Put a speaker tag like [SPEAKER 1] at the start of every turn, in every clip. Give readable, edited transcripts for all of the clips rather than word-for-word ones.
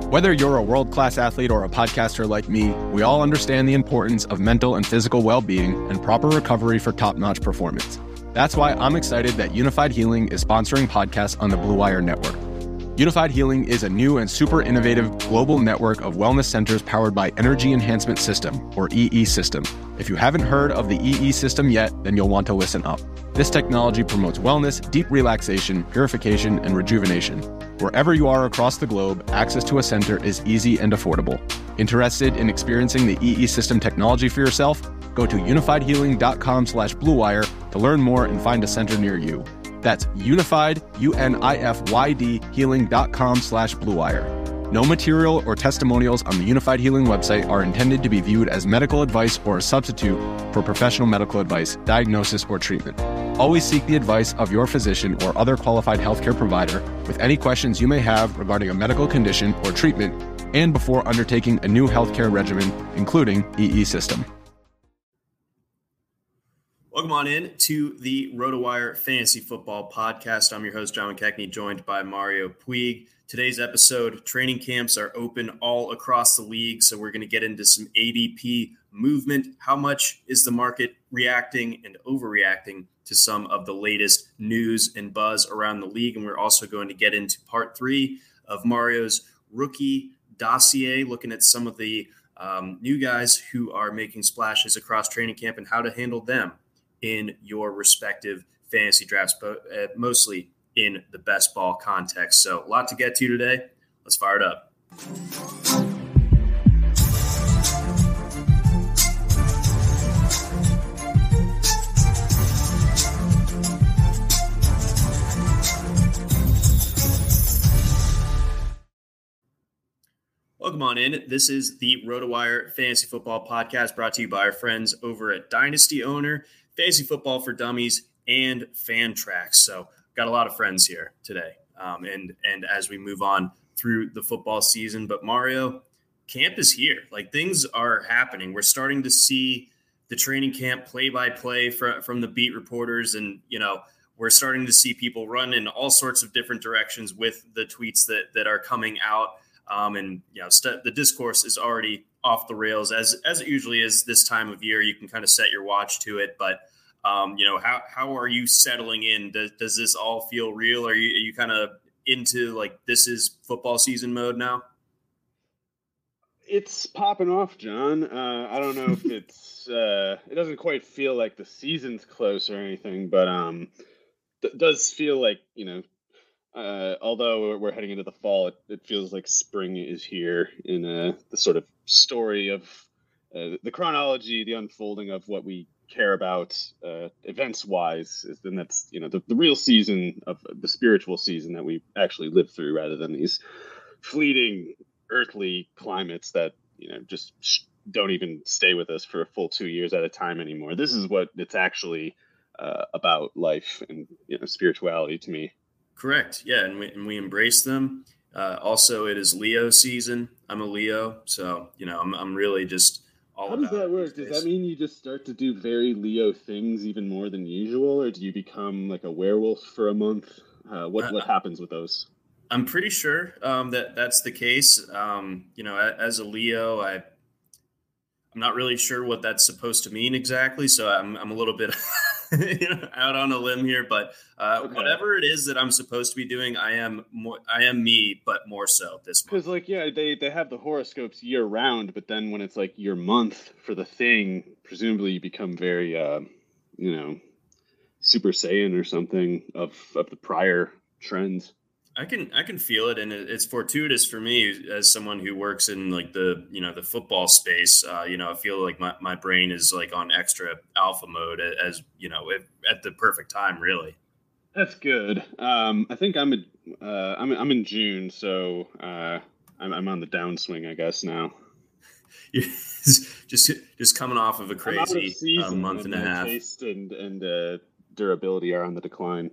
[SPEAKER 1] Whether you're a world-class athlete or a podcaster like me, we all understand the importance of mental and physical well-being and proper recovery for top-notch performance. That's why I'm excited that Unified Healing is sponsoring podcasts on the Blue Wire Network. Unified Healing is a new and super innovative global network of wellness centers powered by Energy Enhancement System, or EE System. If you haven't heard of the EE System yet, then you'll want to listen up. This technology promotes wellness, deep relaxation, purification, and rejuvenation. Wherever you are across the globe, access to a center is easy and affordable. Interested in experiencing the EE System technology for yourself? Go to unifiedhealing.com/bluewire to learn more and find a center near you. That's unified, UNIFYD, healing.com/bluewire. No material or testimonials on the Unified Healing website are intended to be viewed as medical advice or a substitute for professional medical advice, diagnosis, or treatment. Always seek the advice of your physician or other qualified healthcare provider with any questions you may have regarding a medical condition or treatment and before undertaking a new healthcare regimen, including EE System.
[SPEAKER 2] Welcome on in to the RotoWire Fantasy Football Podcast. I'm your host, John McKechnie, joined by Mario Puig. Today's episode, training camps are open all across the league, so we're going to get into some ADP movement. How much is the market reacting and overreacting to some of the latest news and buzz around the league? And we're also going to get into part 3 of Mario's rookie dossier, looking at some of the new guys who are making splashes across training camp and how to handle them in your respective fantasy drafts, but mostly in the best ball context. So a lot to get to today. Let's fire it up. Welcome on in. This is the RotoWire Fantasy Football Podcast brought to you by our friends over at Dynasty Owner, Fantasy Football for Dummies, and Fantrax. So got a lot of friends here today. And as we move on through the football season, but Mario, camp is here. Like, things are happening. We're starting to see the training camp play-by-play from the beat reporters. And, we're starting to see people run in all sorts of different directions with the tweets that are coming out. The discourse is already off the rails as it usually is this time of year. You can kind of set your watch to it, but how are you settling in? Does this all feel real? Are you kind of into like this is football season mode now?
[SPEAKER 3] It's popping off, John. I don't know if it's it doesn't quite feel like the season's close or anything, but it does feel like although we're heading into the fall, it feels like spring is here in the sort of story of the chronology, the unfolding of what we care about events-wise. Then that's, the real season of the spiritual season that we actually live through rather than these fleeting earthly climates that, just don't even stay with us for a full 2 years at a time anymore. This is what it's actually about, life and spirituality to me.
[SPEAKER 2] Correct. Yeah, and we embrace them. Also, it is Leo season. I'm a Leo, so I'm really just all
[SPEAKER 3] How
[SPEAKER 2] about.
[SPEAKER 3] Does that work? Does that mean you just start to do very Leo things even more than usual, or do you become like a werewolf for a month? What happens with those?
[SPEAKER 2] I'm pretty sure that's the case. As a Leo, I'm not really sure what that's supposed to mean exactly, so I'm a little bit out on a limb here, but okay. Whatever it is that I'm supposed to be doing, I am me, but more so this month.
[SPEAKER 3] Because they have the horoscopes year round, but then when it's like your month for the thing, presumably you become very Super Saiyan or something of the prior trends.
[SPEAKER 2] I can feel it, and it's fortuitous for me as someone who works in like the football space. I feel like my brain is like on extra alpha mode as at the perfect time, really.
[SPEAKER 3] That's good. I think I'm in June, so I'm on the downswing, I guess now.
[SPEAKER 2] You're just coming off of a crazy month and a half.
[SPEAKER 3] Taste and durability are on the decline.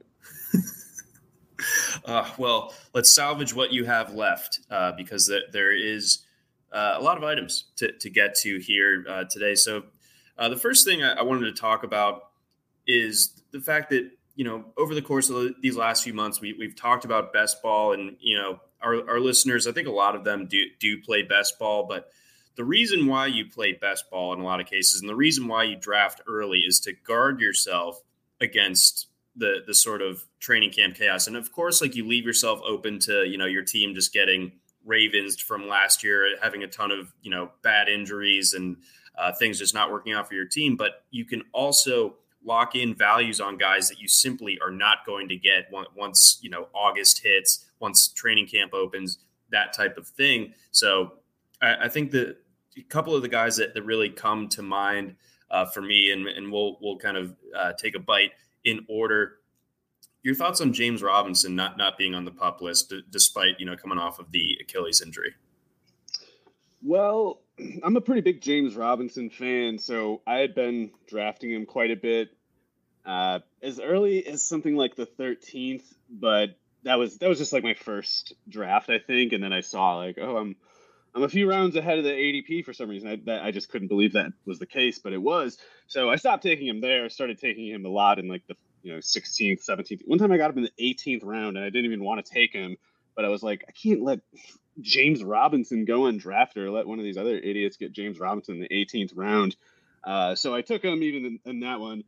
[SPEAKER 2] Well, let's salvage what you have left because there is a lot of items to get to here today. So the first thing I wanted to talk about is the fact that, over the course of these last few months, we've talked about best ball and, our listeners, I think a lot of them do play best ball, but the reason why you play best ball in a lot of cases, and the reason why you draft early, is to guard yourself against the sort of training camp chaos. And of course, like, you leave yourself open to, your team just getting Ravens from last year, having a ton of, bad injuries and things just not working out for your team. But you can also lock in values on guys that you simply are not going to get once, August hits, once training camp opens, that type of thing. So I think that a couple of the guys that really come to mind for me, and we'll kind of take a bite in order. Your thoughts on James Robinson not being on the PUP list, despite, coming off of the Achilles injury?
[SPEAKER 3] Well, I'm a pretty big James Robinson fan, so I had been drafting him quite a bit as early as something like the 13th, but that was just like my first draft, I think, and then I saw like, oh, I'm a few rounds ahead of the ADP for some reason. I just couldn't believe that was the case, but it was. So I stopped taking him there, started taking him a lot in like the 16th, 17th. One time I got him in the 18th round, and I didn't even want to take him, but I was like, I can't let James Robinson go undrafted, or let one of these other idiots get James Robinson in the 18th round. So I took him even in that one.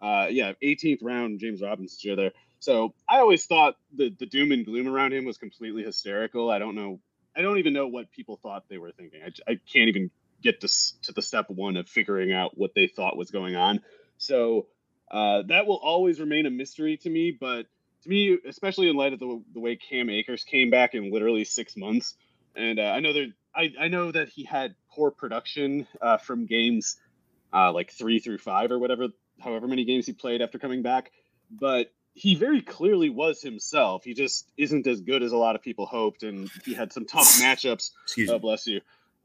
[SPEAKER 3] 18th round, James Robinson there. So I always thought the doom and gloom around him was completely hysterical. I don't even know what people thought they were thinking. I can't even get to the step one of figuring out what they thought was going on. So that will always remain a mystery to me. But to me, especially in light of the way Cam Akers came back in literally 6 months, and I know that he had poor production from games like 3 through 5 or however many games he played after coming back, but he very clearly was himself. He just isn't as good as a lot of people hoped, and he had some tough matchups. Bless you.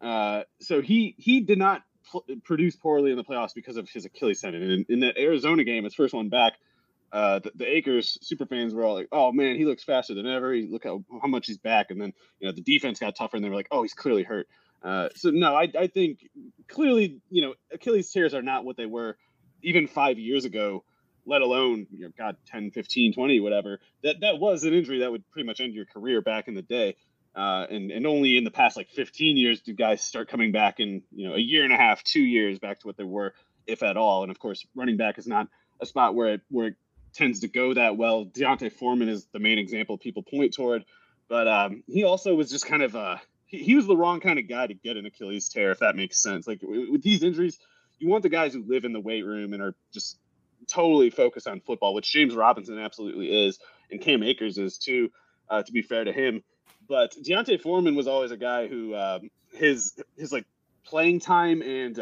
[SPEAKER 3] So he did not produce poorly in the playoffs because of his Achilles tendon. And in that Arizona game, his first one back, the Akers super fans were all like, "Oh man, he looks faster than ever. Look how much he's back." And then the defense got tougher, and they were like, "Oh, he's clearly hurt." So no, I think clearly Achilles tears are not what they were even 5 years ago, let alone, 10, 15, 20, whatever. That was an injury that would pretty much end your career back in the day. And only in the past, like 15 years, do guys start coming back in, a year and a half, 2 years back to what they were, if at all. And of course, running back is not a spot where it tends to go that well. D'Onta Foreman is the main example people point toward. But he also was just kind of he was the wrong kind of guy to get an Achilles tear, if that makes sense. Like with these injuries, you want the guys who live in the weight room and are just totally focused on football, which James Robinson absolutely is, and Cam Akers is too, to be fair to him. But D'Onta Foreman was always a guy who his like playing time and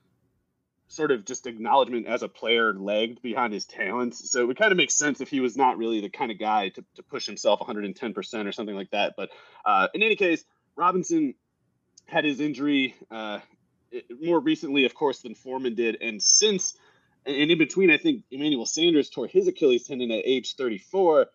[SPEAKER 3] sort of just acknowledgement as a player lagged behind his talents. So it would kind of make sense if he was not really the kind of guy to push himself 110% or something like that. But in any case, Robinson had his injury more recently, of course, than Foreman did. And in between, I think Emmanuel Sanders tore his Achilles tendon at age 34.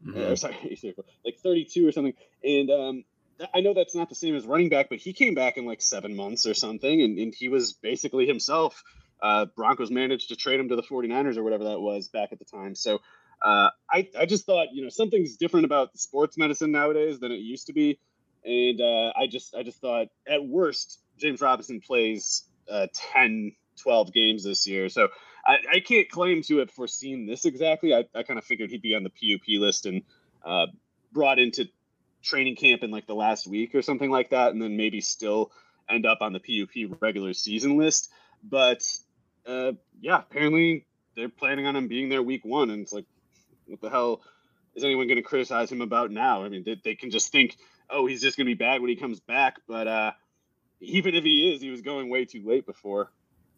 [SPEAKER 3] Like 32 or something. And I know that's not the same as running back, but he came back in like 7 months or something, and he was basically himself. Broncos managed to trade him to the 49ers or whatever that was back at the time. So I just thought, something's different about sports medicine nowadays than it used to be. And I just thought at worst, James Robinson plays 10, 12 games this year. So I can't claim to have foreseen this exactly. I kind of figured he'd be on the PUP list and brought into training camp in like the last week or something like that, and then maybe still end up on the PUP regular season list. But apparently they're planning on him being there week 1, and it's like, what the hell is anyone going to criticize him about now? I mean, they can just think, oh, he's just going to be bad when he comes back. But even if he is, he was going way too late before.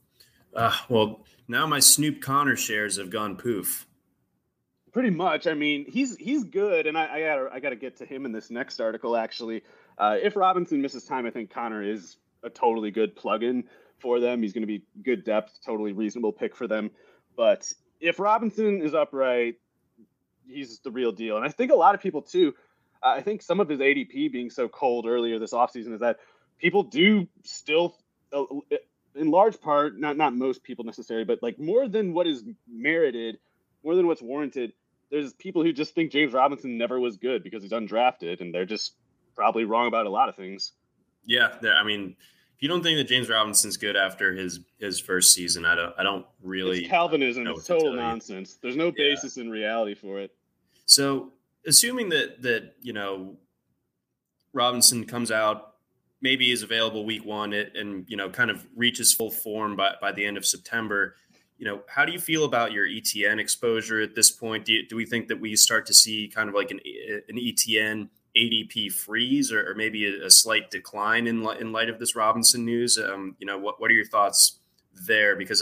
[SPEAKER 2] Well, now my Snoop Connor shares have gone poof.
[SPEAKER 3] Pretty much. I mean, he's good, and I got to get to him in this next article. Actually, if Robinson misses time, I think Connor is a totally good plug-in for them. He's going to be good depth, totally reasonable pick for them. But if Robinson is upright, he's the real deal. And I think a lot of people too. I think some of his ADP being so cold earlier this offseason is that people do still. In large part, not most people necessarily, but like more than what is merited, more than what's warranted, there's people who just think James Robinson never was good because he's undrafted, and they're just probably wrong about a lot of things.
[SPEAKER 2] Yeah, I mean, if you don't think that James Robinson's good after his first season, I don't really.
[SPEAKER 3] It's Calvinism.
[SPEAKER 2] Know
[SPEAKER 3] It's total
[SPEAKER 2] to
[SPEAKER 3] nonsense. There's no basis in reality for it.
[SPEAKER 2] So, assuming that Robinson comes out, maybe is available week 1, and kind of reaches full form by the end of September. How do you feel about your ETN exposure at this point? Do we think that we start to see kind of like an ETN ADP freeze, or maybe a slight decline in light of this Robinson news? What are your thoughts there? Because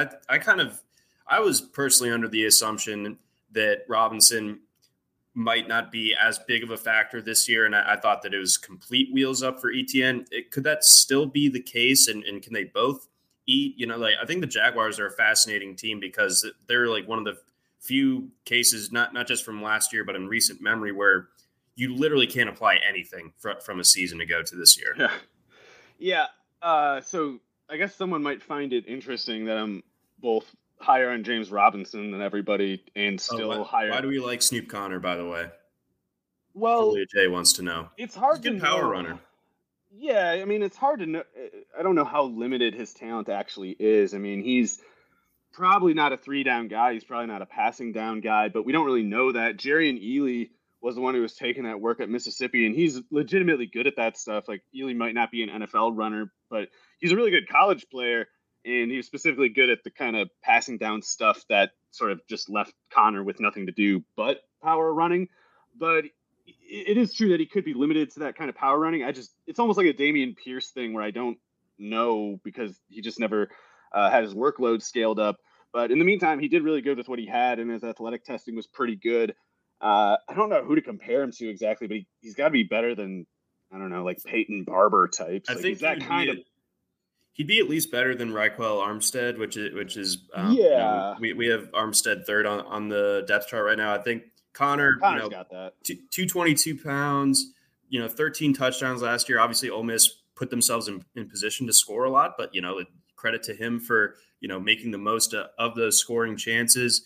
[SPEAKER 2] I was personally under the assumption that Robinson might not be as big of a factor this year, and I thought that it was complete wheels up for ETN. Could that still be the case, and can they both eat? I think the Jaguars are a fascinating team because they're like one of the few cases, not just from last year, but in recent memory, where you literally can't apply anything from a season ago to this year.
[SPEAKER 3] Yeah. So I guess someone might find it interesting that I'm both higher on James Robinson than everybody and still higher.
[SPEAKER 2] Why do we like Snoop Connor, by the way?
[SPEAKER 3] Well,
[SPEAKER 2] Julia J wants to know.
[SPEAKER 3] It's hard
[SPEAKER 2] to know. Power runner.
[SPEAKER 3] Yeah, I mean, it's hard to know. I don't know how limited his talent actually is. I mean, he's probably not a 3-down guy. He's probably not a passing down guy, but we don't really know that. Jerian Ealy was the one who was taking that work at Mississippi, and he's legitimately good at that stuff. Like, Ealy might not be an NFL runner, but he's a really good college player, and he was specifically good at the kind of passing down stuff that sort of just left Connor with nothing to do but power running. But it is true that he could be limited to that kind of power running. It's almost like a Dameon Pierce thing where I don't know because he just never had his workload scaled up. But in the meantime, he did really good with what he had, and his athletic testing was pretty good. I don't know who to compare him to exactly, but he's got to be better than, I don't know, like Peyton Barber types.
[SPEAKER 2] I think that kind of. He'd be at least better than Raquel Armstead, which is we have Armstead third on the depth chart right now. I think Connor's
[SPEAKER 3] got that
[SPEAKER 2] 222 pounds, 13 touchdowns last year. Obviously, Ole Miss put themselves in position to score a lot, but credit to him for making the most of those scoring chances.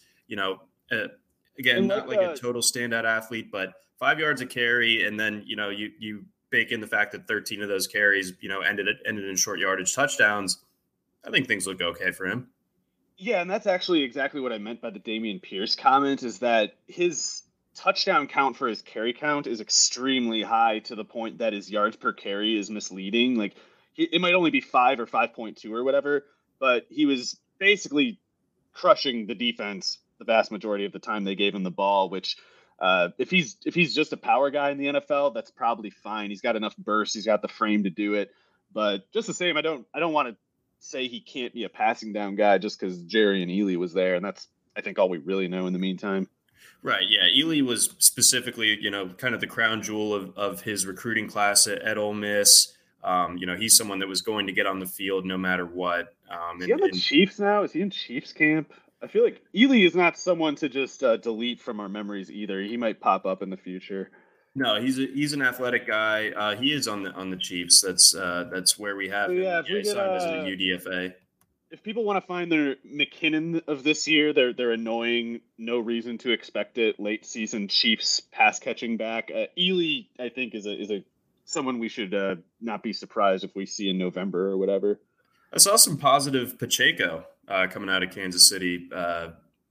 [SPEAKER 2] Again, not like a total standout athlete, but 5 yards a carry, and then you bake in the fact that 13 of those carries, ended in short yardage touchdowns. I think things look okay for him.
[SPEAKER 3] Yeah, and that's actually exactly what I meant by the Dameon Pierce comment, is that his touchdown count for his carry count is extremely high to the point that his yards per carry is misleading. Like, it might only be 5 or 5.2 or whatever, but he was basically crushing the defense the vast majority of the time they gave him the ball, which if he's just a power guy in the NFL, that's probably fine. He's got enough burst. He's got the frame to do it. But just the same, I don't want to say he can't be a passing down guy just because Jerian Ealy was there. And that's, I think, all we really know in the meantime.
[SPEAKER 2] Right. Yeah. Ealy was specifically, kind of the crown jewel of his recruiting class at Ole Miss. He's someone that was going to get on the field no matter what.
[SPEAKER 3] Is he on the Chiefs now? Is he in Chiefs camp? I feel like Ealy is not someone to just delete from our memories either. He might pop up in the future.
[SPEAKER 2] No, he's an athletic guy. He is on the Chiefs. That's where we have him.
[SPEAKER 3] Yeah,
[SPEAKER 2] he signed as a UDFA.
[SPEAKER 3] If people want to find their McKinnon of this year, they're annoying. No reason to expect it. Late season Chiefs pass catching back. Ealy, I think, is a someone we should not be surprised if we see in November or whatever.
[SPEAKER 2] I saw some positive Pacheco coming out of Kansas City, out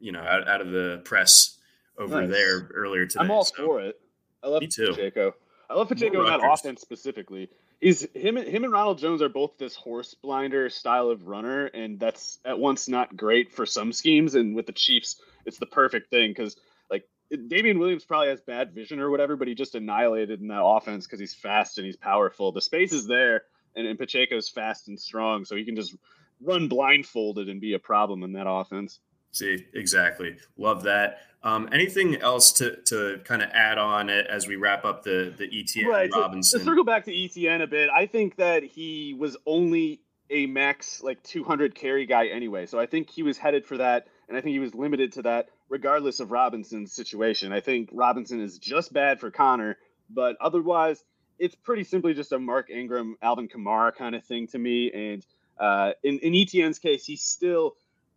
[SPEAKER 2] of the press over there earlier today.
[SPEAKER 3] I'm all for it. I love Pacheco. I love Pacheco in that offense specifically. Him and Ronald Jones are both this horse blinder style of runner, and that's at once not great for some schemes. And with the Chiefs, it's the perfect thing because, like, Damian Williams probably has bad vision or whatever, but he just annihilated in that offense because he's fast and he's powerful. The space is there, and Pacheco's fast and strong, so he can just run blindfolded and be a problem in that offense.
[SPEAKER 2] See, exactly. Love that. Anything else to kind of add on as we wrap up the ETN Robinson?
[SPEAKER 3] To circle back to ETN a bit, I think that he was only a max 200 carry guy anyway. So I think he was headed for that, and I think he was limited to that regardless of Robinson's situation. I think Robinson is just bad for Connor, but otherwise it's pretty simply just a Mark Ingram, Alvin Kamara kind of thing to me. And in ETN's case, he's still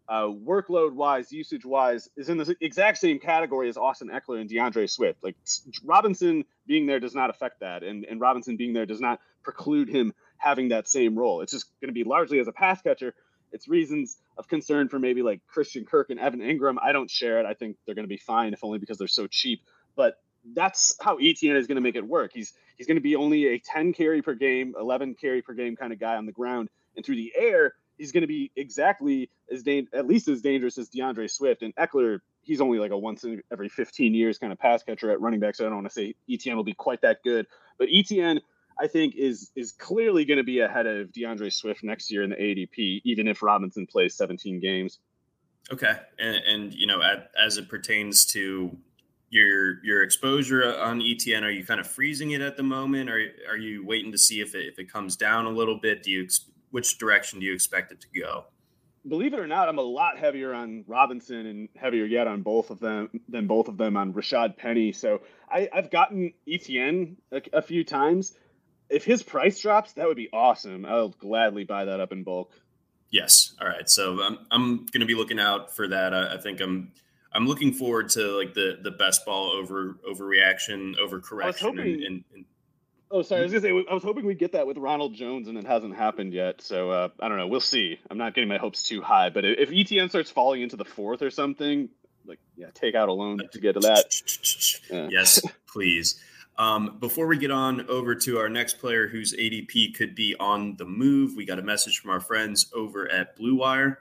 [SPEAKER 3] workload wise, usage wise, is in the exact same category as Austin Eckler and DeAndre Swift. Like Robinson being there does not affect that, and Robinson being there does not preclude him having that same role. It's just going to be largely as a pass catcher. It's reasons of concern for maybe like Christian Kirk and Evan Ingram. I don't share it. I think they're going to be fine, if only because they're so cheap. But that's how ETN is going to make it work. He's going to be only a 10 carry per game, 11 carry per game kind of guy on the ground, and through the air, he's going to be exactly at least as dangerous as DeAndre Swift. And Eckler, he's only like a once in every 15 years kind of pass catcher at running back, so I don't want to say ETN will be quite that good. But ETN, I think, is clearly going to be ahead of DeAndre Swift next year in the ADP, even if Robinson plays 17 games.
[SPEAKER 2] Okay, and you know, as it pertains to your exposure on ETN, are you kind of freezing it at the moment, or are you waiting to see if it comes down a little bit? Which direction do you expect it to go?
[SPEAKER 3] Believe it or not, I'm a lot heavier on Robinson and heavier yet on both of them on Rashad Penny. So I've gotten ETN a few times. If his price drops, that would be awesome. I'll gladly buy that up in bulk.
[SPEAKER 2] Yes. All right. So I'm going to be looking out for that. I think I'm looking forward to like the best ball overreaction, overcorrection.
[SPEAKER 3] Oh, sorry. I was going to say, I was hoping we'd get that with Ronald Jones, and it hasn't happened yet. So I don't know. We'll see. I'm not getting my hopes too high. But if ETN starts falling into the fourth or something, take out a loan to get to that.
[SPEAKER 2] Yeah. Yes, please. Before we get on over to our next player whose ADP could be on the move, we got a message from our friends over at Blue Wire.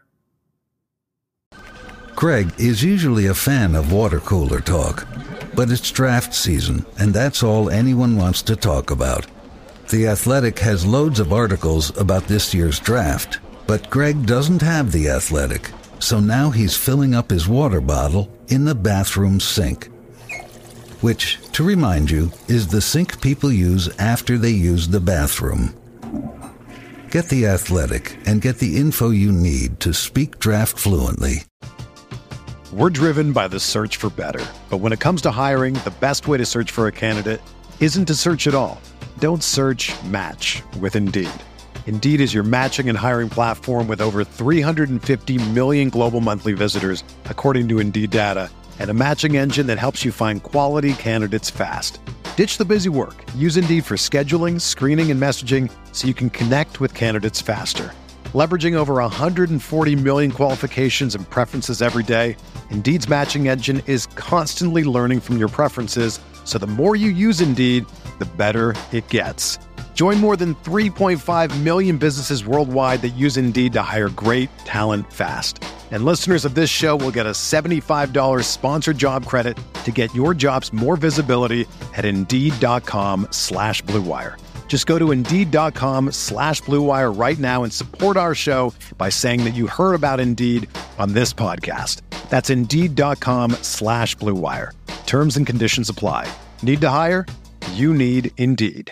[SPEAKER 4] Craig is usually a fan of water cooler talk, but it's draft season, and that's all anyone wants to talk about. The Athletic has loads of articles about this year's draft, but Greg doesn't have The Athletic, so now he's filling up his water bottle in the bathroom sink. Which, to remind you, is the sink people use after they use the bathroom. Get The Athletic and get the info you need to speak draft fluently.
[SPEAKER 5] We're driven by the search for better. But when it comes to hiring, the best way to search for a candidate isn't to search at all. Don't search, match with Indeed. Indeed is your matching and hiring platform with over 350 million global monthly visitors, according to Indeed data, and a matching engine that helps you find quality candidates fast. Ditch the busy work. Use Indeed for scheduling, screening, and messaging so you can connect with candidates faster. Leveraging over 140 million qualifications and preferences every day, Indeed's matching engine is constantly learning from your preferences, so the more you use Indeed, the better it gets. Join more than 3.5 million businesses worldwide that use Indeed to hire great talent fast. And listeners of this show will get a $75 sponsored job credit to get your jobs more visibility at Indeed.com/Blue Wire. Just go to Indeed.com/Blue Wire right now and support our show by saying that you heard about Indeed on this podcast. That's Indeed.com/Blue Wire. Terms and conditions apply. Need to hire? You need Indeed.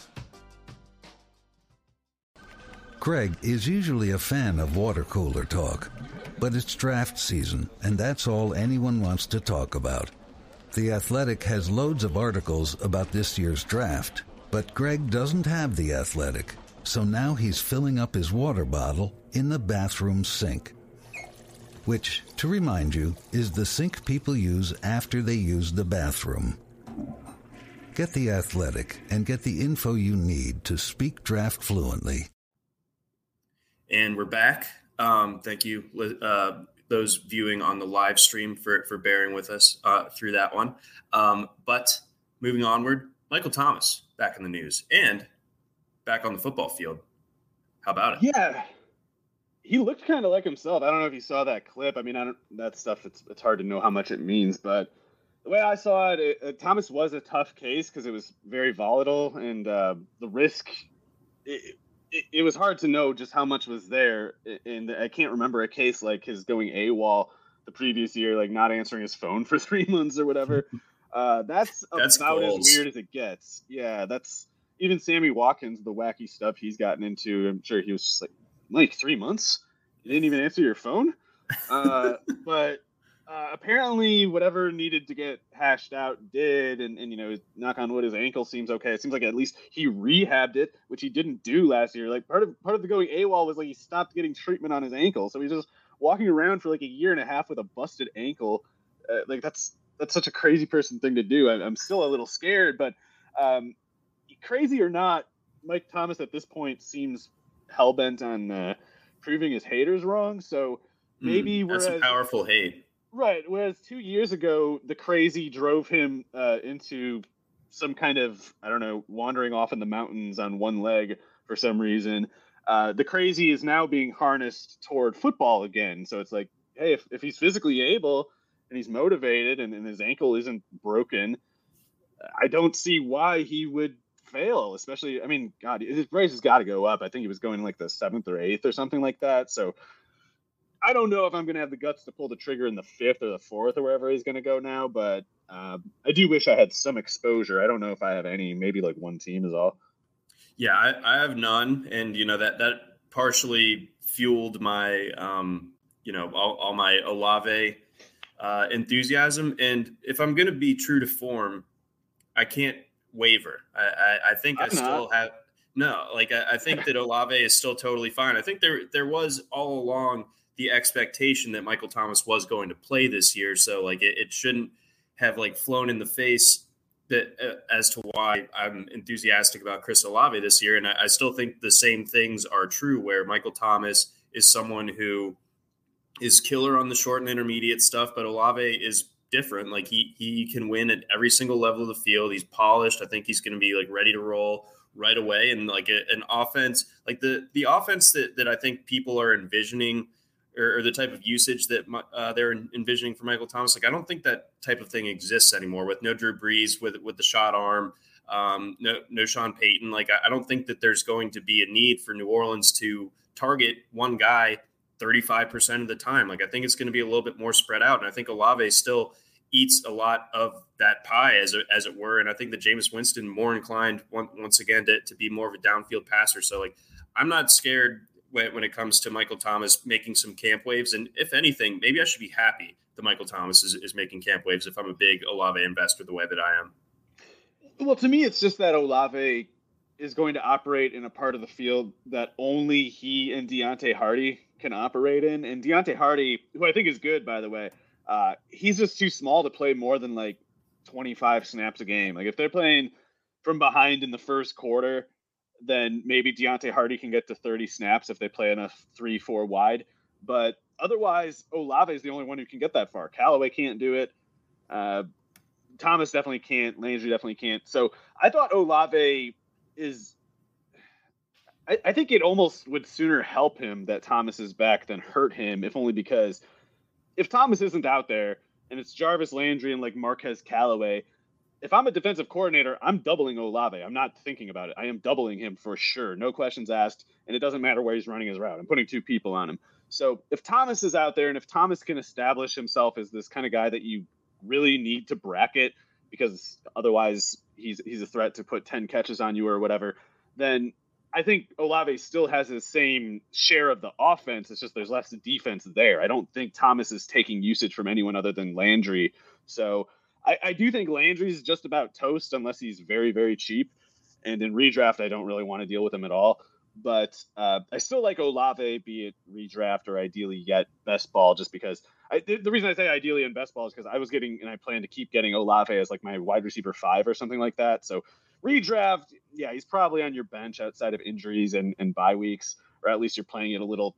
[SPEAKER 4] Craig is usually a fan of water cooler talk, but it's draft season, and that's all anyone wants to talk about. The Athletic has loads of articles about this year's draft, but Greg doesn't have The Athletic, so now he's filling up his water bottle in the bathroom sink. Which, to remind you, is the sink people use after they use the bathroom. Get The Athletic and get the info you need to speak draft fluently.
[SPEAKER 2] And we're back. Thank you, those viewing on the live stream, for bearing with us through that one. But moving onward, Michael Thomas back in the news and back on the football field. How about it?
[SPEAKER 3] Yeah, he looked kind of like himself. I don't know if you saw that clip. I mean, that stuff, it's hard to know how much it means, but the way I saw it, Thomas was a tough case because it was very volatile, and the risk, it was hard to know just how much was there. And I can't remember a case like his going AWOL the previous year, like not answering his phone for 3 months or whatever. That's about
[SPEAKER 2] goals.
[SPEAKER 3] as weird as it gets. Yeah, that's even Sammy Watkins, the wacky stuff he's gotten into. I'm sure he was just like 3 months? You didn't even answer your phone? But apparently whatever needed to get hashed out did, and you know, knock on wood, his ankle seems okay. It seems like at least he rehabbed it, which he didn't do last year. Like part of the going AWOL was like he stopped getting treatment on his ankle, so he just walking around for like a year and a half with a busted ankle. Like that's such a crazy person thing to do. I'm still a little scared, but crazy or not, Mike Thomas at this point seems hell-bent on proving his haters wrong. So maybe
[SPEAKER 2] that's a powerful hate.
[SPEAKER 3] Right. Whereas 2 years ago, the crazy drove him into some kind of, I don't know, wandering off in the mountains on one leg for some reason. The crazy is now being harnessed toward football again. So it's like, hey, if he's physically able and he's motivated and his ankle isn't broken, I don't see why he would fail, especially, I mean, God, his price has got to go up. I think he was going like the 7th or 8th or something like that. So I don't know if I'm going to have the guts to pull the trigger in the 5th or the 4th or wherever he's going to go now, but I do wish I had some exposure. I don't know if I have any, maybe like one team is all.
[SPEAKER 2] Yeah, I have none. And, that partially fueled my, all my Olave enthusiasm. And if I'm going to be true to form, I can't waver. I think I think that Olave is still totally fine. I think there was all along the expectation that Michael Thomas was going to play this year. So it shouldn't have flown in the face that as to why I'm enthusiastic about Chris Olave this year. And I still think the same things are true, where Michael Thomas is someone who is killer on the short and intermediate stuff, but Olave is different. He can win at every single level of the field. He's polished. I think he's going to be ready to roll right away. And an offense, the offense that I think people are envisioning, or the type of usage that they're envisioning for Michael Thomas. I don't think that type of thing exists anymore with no Drew Brees, with the shot arm, no Sean Payton. I don't think that there's going to be a need for New Orleans to target one guy 35% of the time. I think it's going to be a little bit more spread out. And I think Olave still eats a lot of that pie, as it were. And I think that Jameis Winston more inclined once again to be more of a downfield passer. So I'm not scared when it comes to Michael Thomas making some camp waves. And if anything, maybe I should be happy that Michael Thomas is making camp waves if I'm a big Olave investor the way that I am.
[SPEAKER 3] Well, to me, it's just that Olave is going to operate in a part of the field that only he and Deontay Hardy can operate in. And Deontay Hardy, who I think is good, by the way, he's just too small to play more than 25 snaps a game. If they're playing from behind in the first quarter, then maybe Deontay Hardy can get to 30 snaps if they play in a 3-4 wide. But otherwise, Olave is the only one who can get that far. Callaway can't do it. Thomas definitely can't. Landry definitely can't. So I thought Olave is – I think it almost would sooner help him that Thomas is back than hurt him, if only because if Thomas isn't out there and it's Jarvis Landry and Marquez Callaway – if I'm a defensive coordinator, I'm doubling Olave. I'm not thinking about it. I am doubling him for sure. No questions asked. And it doesn't matter where he's running his route. I'm putting 2 people on him. So if Thomas is out there and if Thomas can establish himself as this kind of guy that you really need to bracket, because otherwise he's a threat to put 10 catches on you or whatever, then I think Olave still has the same share of the offense. It's just there's less defense there. I don't think Thomas is taking usage from anyone other than Landry. So I do think Landry's just about toast unless he's very, very cheap. And in redraft, I don't really want to deal with him at all. But I still like Olave, be it redraft or ideally get best ball, just because the reason I say ideally in best ball is because I was getting, and I plan to keep getting Olave as my wide receiver 5 or something like that. So redraft, yeah, he's probably on your bench outside of injuries and bye weeks, or at least you're playing it a little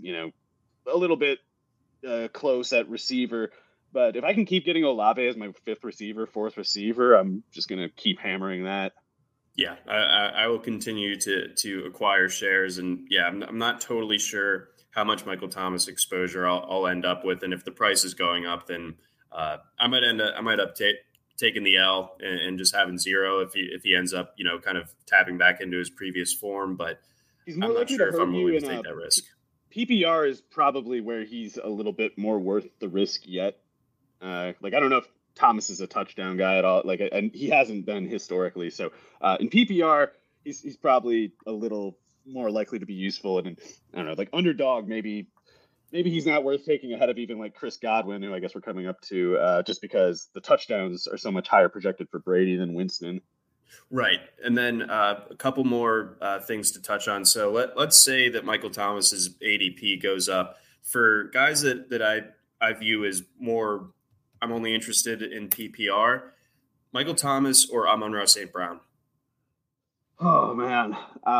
[SPEAKER 3] bit close at receiver. But if I can keep getting Olave as my 5th receiver, 4th receiver, I'm just going to keep hammering that.
[SPEAKER 2] Yeah, I will continue to acquire shares. And yeah, I'm not totally sure how much Michael Thomas exposure I'll end up with. And if the price is going up, then I might end up taking the L and just having 0 if he ends up, kind of tapping back into his previous form. But I'm not sure if I'm willing to take that risk.
[SPEAKER 3] PPR is probably where he's a little bit more worth the risk yet. I don't know if Thomas is a touchdown guy at all. And he hasn't been historically. So in PPR, he's probably a little more likely to be useful. And I don't know, underdog, maybe he's not worth taking ahead of even Chris Godwin, who I guess we're coming up to, just because the touchdowns are so much higher projected for Brady than Winston.
[SPEAKER 2] Right. And then a couple more things to touch on. So let's say that Michael Thomas's ADP goes up For guys that I view as more, I'm only interested in PPR, Michael Thomas or Amon-Ra St. Brown?
[SPEAKER 3] Oh, man.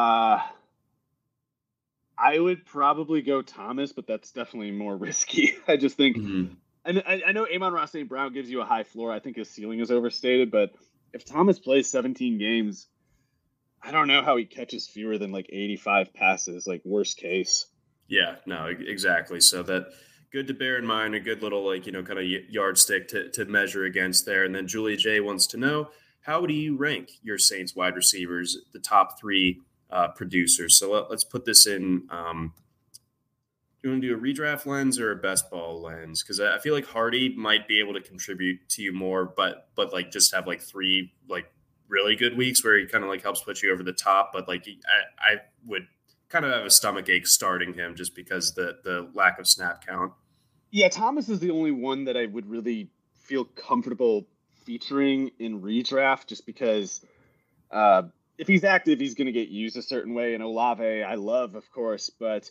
[SPEAKER 3] I would probably go Thomas, but that's definitely more risky. I just think, and I know Amon-Ra St. Brown gives you a high floor. I think his ceiling is overstated, but if Thomas plays 17 games, I don't know how he catches fewer than like 85 passes, like worst case.
[SPEAKER 2] Yeah, no, exactly. So that good to bear in mind, a good little kind of yardstick to measure against there. And then Julia J wants to know, how do you rank your Saints wide receivers, the top three producers? So let's put this in. Do you want to do a redraft lens or a best ball lens? Because I feel like Hardy might be able to contribute to you more, but like just have like three like really good weeks where he kind of like helps put you over the top. But like I would kind of have a stomach ache starting him just because the lack of snap count.
[SPEAKER 3] Yeah, Thomas is the only one that I would really feel comfortable featuring in redraft, just because if he's active, he's going to get used a certain way. And Olave, I love, of course, but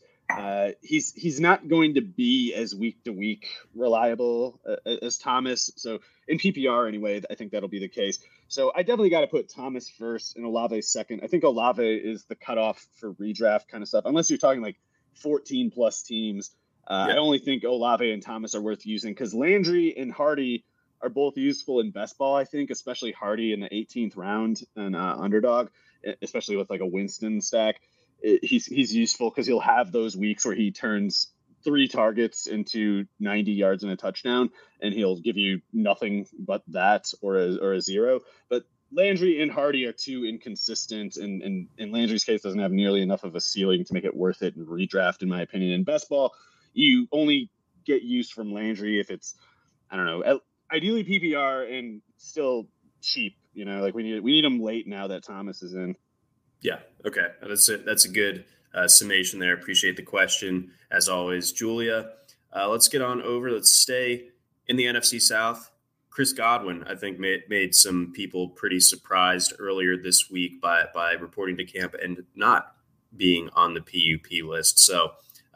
[SPEAKER 3] he's not going to be as week to week reliable as Thomas. So in PPR anyway, I think that'll be the case. So I definitely got to put Thomas first and Olave second. I think Olave is the cutoff for redraft kind of stuff, unless you're talking like 14 plus teams. I only think Olave and Thomas are worth using because Landry and Hardy are both useful in best ball, I think, especially Hardy in the 18th round and underdog, especially with like a Winston stack. He's useful because he'll have those weeks where he turns 3 targets into 90 yards and a touchdown, and he'll give you nothing but that or a zero. But Landry and Hardy are too inconsistent, and in Landry's case doesn't have nearly enough of a ceiling to make it worth it in redraft, in my opinion. In best ball, you only get use from Landry if it's, I don't know, ideally PPR and still cheap. Like we need him late now that Thomas is in.
[SPEAKER 2] Yeah. Okay. That's a good summation there. Appreciate the question as always, Julia. Let's get on over. Let's stay in the NFC South. Chris Godwin, I think, made some people pretty surprised earlier this week by reporting to camp and not being on the PUP list. So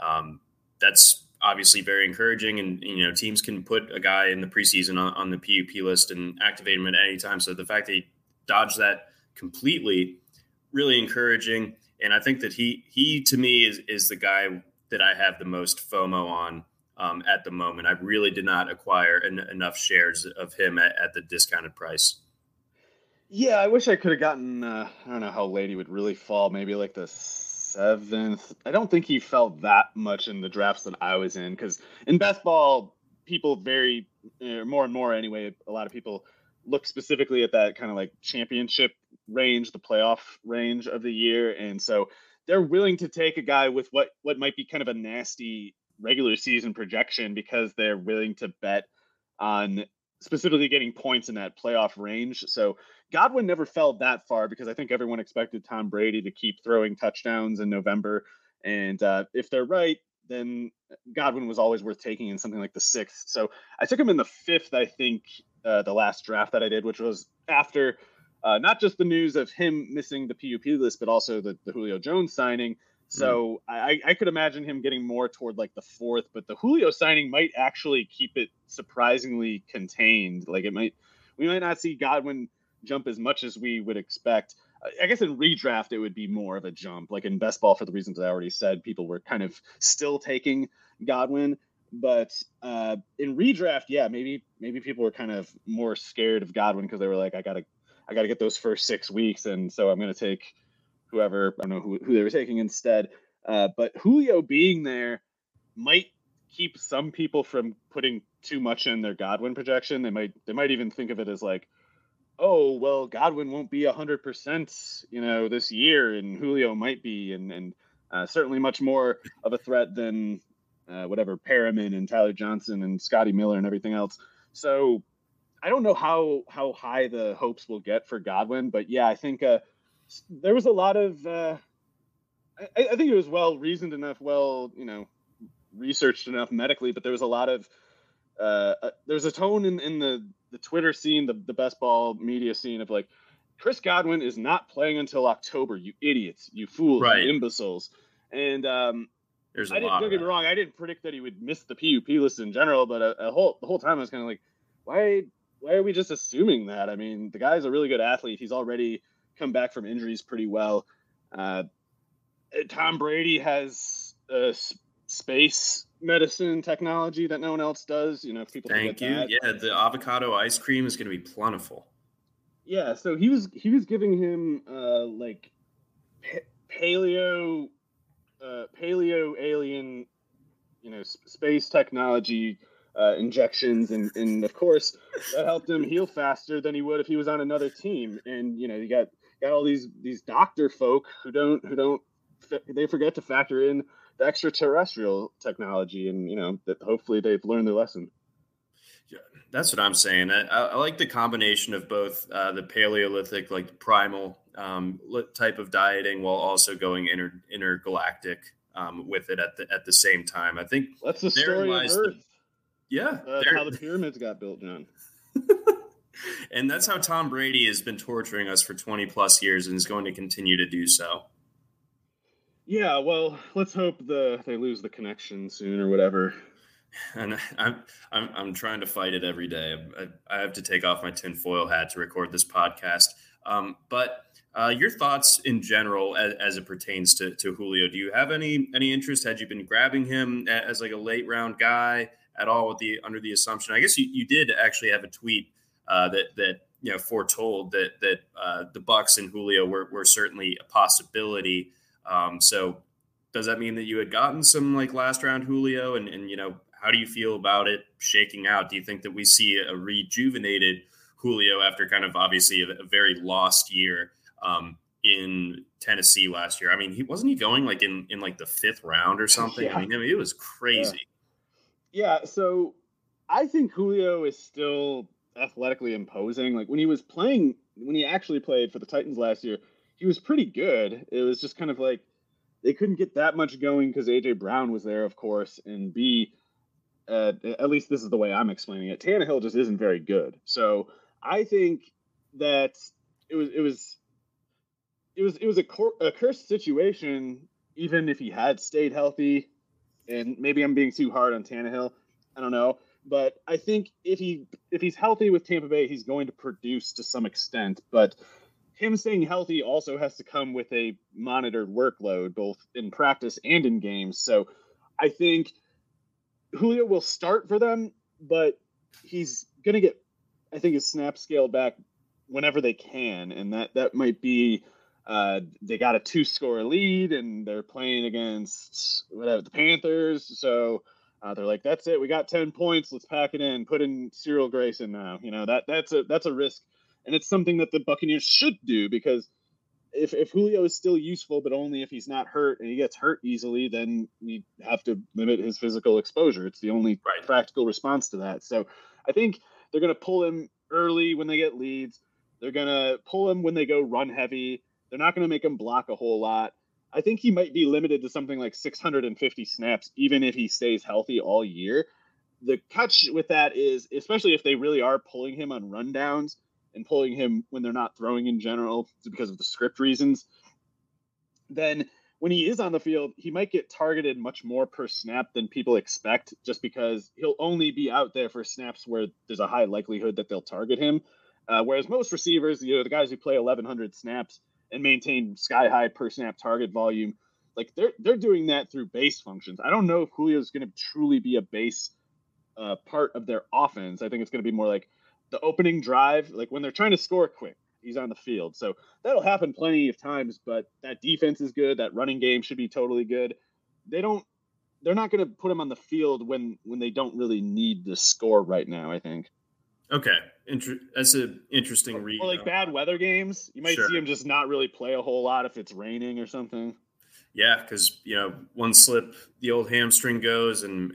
[SPEAKER 2] that's obviously very encouraging. And, teams can put a guy in the preseason on the PUP list and activate him at any time. So the fact that he dodged that completely, really encouraging. And I think that he to me is the guy that I have the most FOMO on at the moment. I really did not acquire enough shares of him at the discounted price.
[SPEAKER 3] Yeah, I wish I could have gotten, I don't know how late he would really fall, maybe like the 7th. I don't think he fell that much in the drafts that I was in, because in best ball, people more and more anyway, a lot of people look specifically at that kind of like championship range, the playoff range of the year. And so they're willing to take a guy with what might be kind of a nasty regular season projection because they're willing to bet on specifically getting points in that playoff range. So Godwin never fell that far because I think everyone expected Tom Brady to keep throwing touchdowns in November. And if they're right, then Godwin was always worth taking in something like the 6th. So I took him in the 5th, I think, the last draft that I did, which was after not just the news of him missing the PUP list, but also the Julio Jones signing. So I could imagine him getting more toward like the 4th, but the Julio signing might actually keep it surprisingly contained. Like we might not see Godwin jump as much as we would expect. I guess in redraft, it would be more of a jump. Like in best ball, for the reasons I already said, people were kind of still taking Godwin. But in redraft, yeah, maybe people were kind of more scared of Godwin because they were like, I gotta get those first 6 weeks, and so I'm gonna take whoever, I don't know who they were taking instead. But Julio being there might keep some people from putting too much in their Godwin projection. They might even think of it as like, oh, well, Godwin won't be 100%, this year, and Julio might be, and certainly much more of a threat than whatever Perriman and Tyler Johnson and Scotty Miller and everything else. So I don't know how high the hopes will get for Godwin, but yeah, I think there was a lot of I think it was well reasoned enough, researched enough medically, but there was a lot of there's a tone in the Twitter scene, the best ball media scene of like, Chris Godwin is not playing until October, you idiots, you fools, right, you imbeciles. And
[SPEAKER 2] There's a
[SPEAKER 3] don't
[SPEAKER 2] lot.
[SPEAKER 3] Don't get me wrong. I didn't predict that he would miss the PUP list in general, but the whole time I was kind of like, why are we just assuming that? I mean, the guy's a really good athlete. He's already come back from injuries pretty well. Tom Brady has space medicine technology that no one else does. If people
[SPEAKER 2] Thank you.
[SPEAKER 3] that.
[SPEAKER 2] Yeah, the avocado ice cream is going to be plentiful.
[SPEAKER 3] Yeah, so he was giving him like paleo alien, space technology injections, and of course that helped him heal faster than he would if he was on another team. And you got all these doctor folk who they forget to factor in the extraterrestrial technology, and that hopefully they've learned their lesson.
[SPEAKER 2] Yeah, that's what I'm saying. I like the combination of both the Paleolithic, like the primal type of dieting, while also going intergalactic with it at the same time. I think
[SPEAKER 3] that's the story of Earth. How the pyramids got built, John.
[SPEAKER 2] And that's how Tom Brady has been torturing us for 20 plus years and is going to continue to do so.
[SPEAKER 3] Yeah, well, let's hope they lose the connection soon or whatever.
[SPEAKER 2] And I'm trying to fight it every day. I have to take off my tinfoil hat to record this podcast. But your thoughts in general as it pertains to Julio? Do you have any interest? Had you been grabbing him as like a late round guy at all under the assumption? I guess you did actually have a tweet that foretold that the Bucs and Julio were certainly a possibility. So does that mean that you had gotten some like last round Julio and how do you feel about it shaking out? Do you think that we see a rejuvenated Julio after kind of obviously a very lost year in Tennessee last year? I mean, he wasn't going like in like the 5th round or something. Yeah. I mean, it was crazy.
[SPEAKER 3] Yeah. So I think Julio is still athletically imposing. Like when he actually played for the Titans last year, he was pretty good. It was just kind of like they couldn't get that much going because AJ Brown was there, of course, and B, at least this is the way I'm explaining it, Tannehill just isn't very good. So I think that it was a cursed situation, even if he had stayed healthy. And maybe I'm being too hard on Tannehill. I don't know. But I think if he's healthy with Tampa Bay, he's going to produce to some extent. But him staying healthy also has to come with a monitored workload, both in practice and in games. So I think Julio will start for them, but he's going to get, I think, his snap scaled back whenever they can. And that might be they got a 2-score lead and they're playing against the Panthers. So they're like, that's it. We got 10 points. Let's pack it in. Put in Cyril Grayson now. That's a risk. And it's something that the Buccaneers should do, because if Julio is still useful, but only if he's not hurt and he gets hurt easily, then we have to limit his physical exposure. It's the only practical response to that. So I think they're going to pull him early when they get leads. They're going to pull him when they go run heavy. They're not going to make him block a whole lot. I think he might be limited to something like 650 snaps, even if he stays healthy all year. The catch with that is, especially if they really are pulling him on rundowns and pulling him when they're not throwing in general because of the script reasons, then when he is on the field, he might get targeted much more per snap than people expect, just because he'll only be out there for snaps where there's a high likelihood that they'll target him. Whereas most receivers, the guys who play 1,100 snaps and maintain sky-high per snap target volume, like they're doing that through base functions. I don't know if Julio is going to truly be a base part of their offense. I think it's going to be more like the opening drive, like when they're trying to score quick, he's on the field. So that'll happen plenty of times, but that defense is good. That running game should be totally good. They're not going to put him on the field when they don't really need the score right now, I think.
[SPEAKER 2] Okay. That's an interesting read.
[SPEAKER 3] Or like bad weather games, you might see him just not really play a whole lot if it's raining or something.
[SPEAKER 2] Yeah, because, one slip, the old hamstring goes, and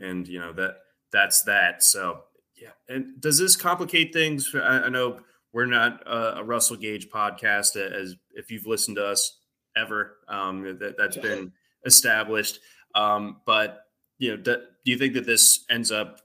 [SPEAKER 2] that's that. So, yeah. And does this complicate things? I know we're not a Russell Gage podcast, as if you've listened to us ever, that's been established. But, do you think that this ends up,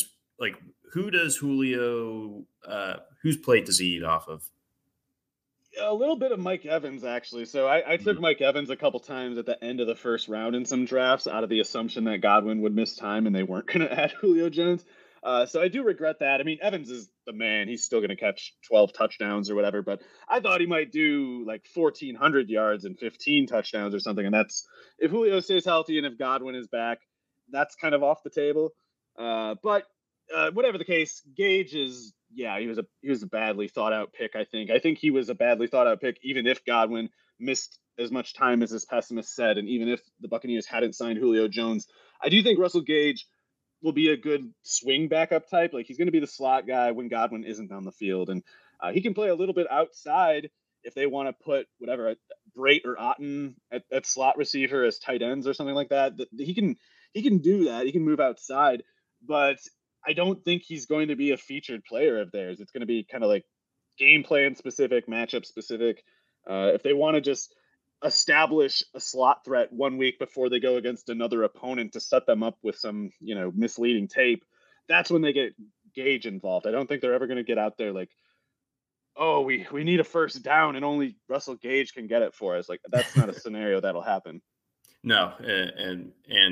[SPEAKER 2] who does Julio, whose plate does he eat off of?
[SPEAKER 3] A little bit of Mike Evans, actually. So I took Mike Evans a couple times at the end of the first round in some drafts out of the assumption that Godwin would miss time and they weren't going to add Julio Jones. So I do regret that. I mean, Evans is the man. He's still going to catch 12 touchdowns or whatever, but I thought he might do like 1,400 yards and 15 touchdowns or something. And that's if Julio stays healthy and if Godwin is back, that's kind of off the table. But whatever the case, Gage is, yeah, he was a badly thought out pick. I think he was a badly thought out pick, even if Godwin missed as much time as his pessimist said, and even if the Buccaneers hadn't signed Julio Jones. I do think Russell Gage will be a good swing backup type. Like, he's going to be the slot guy when Godwin isn't on the field, and he can play a little bit outside if they want to put whatever Brait or Otten at slot receiver as tight ends or something like that. He can do that. He can move outside, but I don't think he's going to be a featured player of theirs. It's going to be kind of like game plan specific, matchup specific. If they want to just establish a slot threat 1 week before they go against another opponent to set them up with some, misleading tape, that's when they get Gage involved. I don't think they're ever going to get out there like, oh, we need a first down and only Russell Gage can get it for us. Like, that's not a scenario that'll happen.
[SPEAKER 2] No, and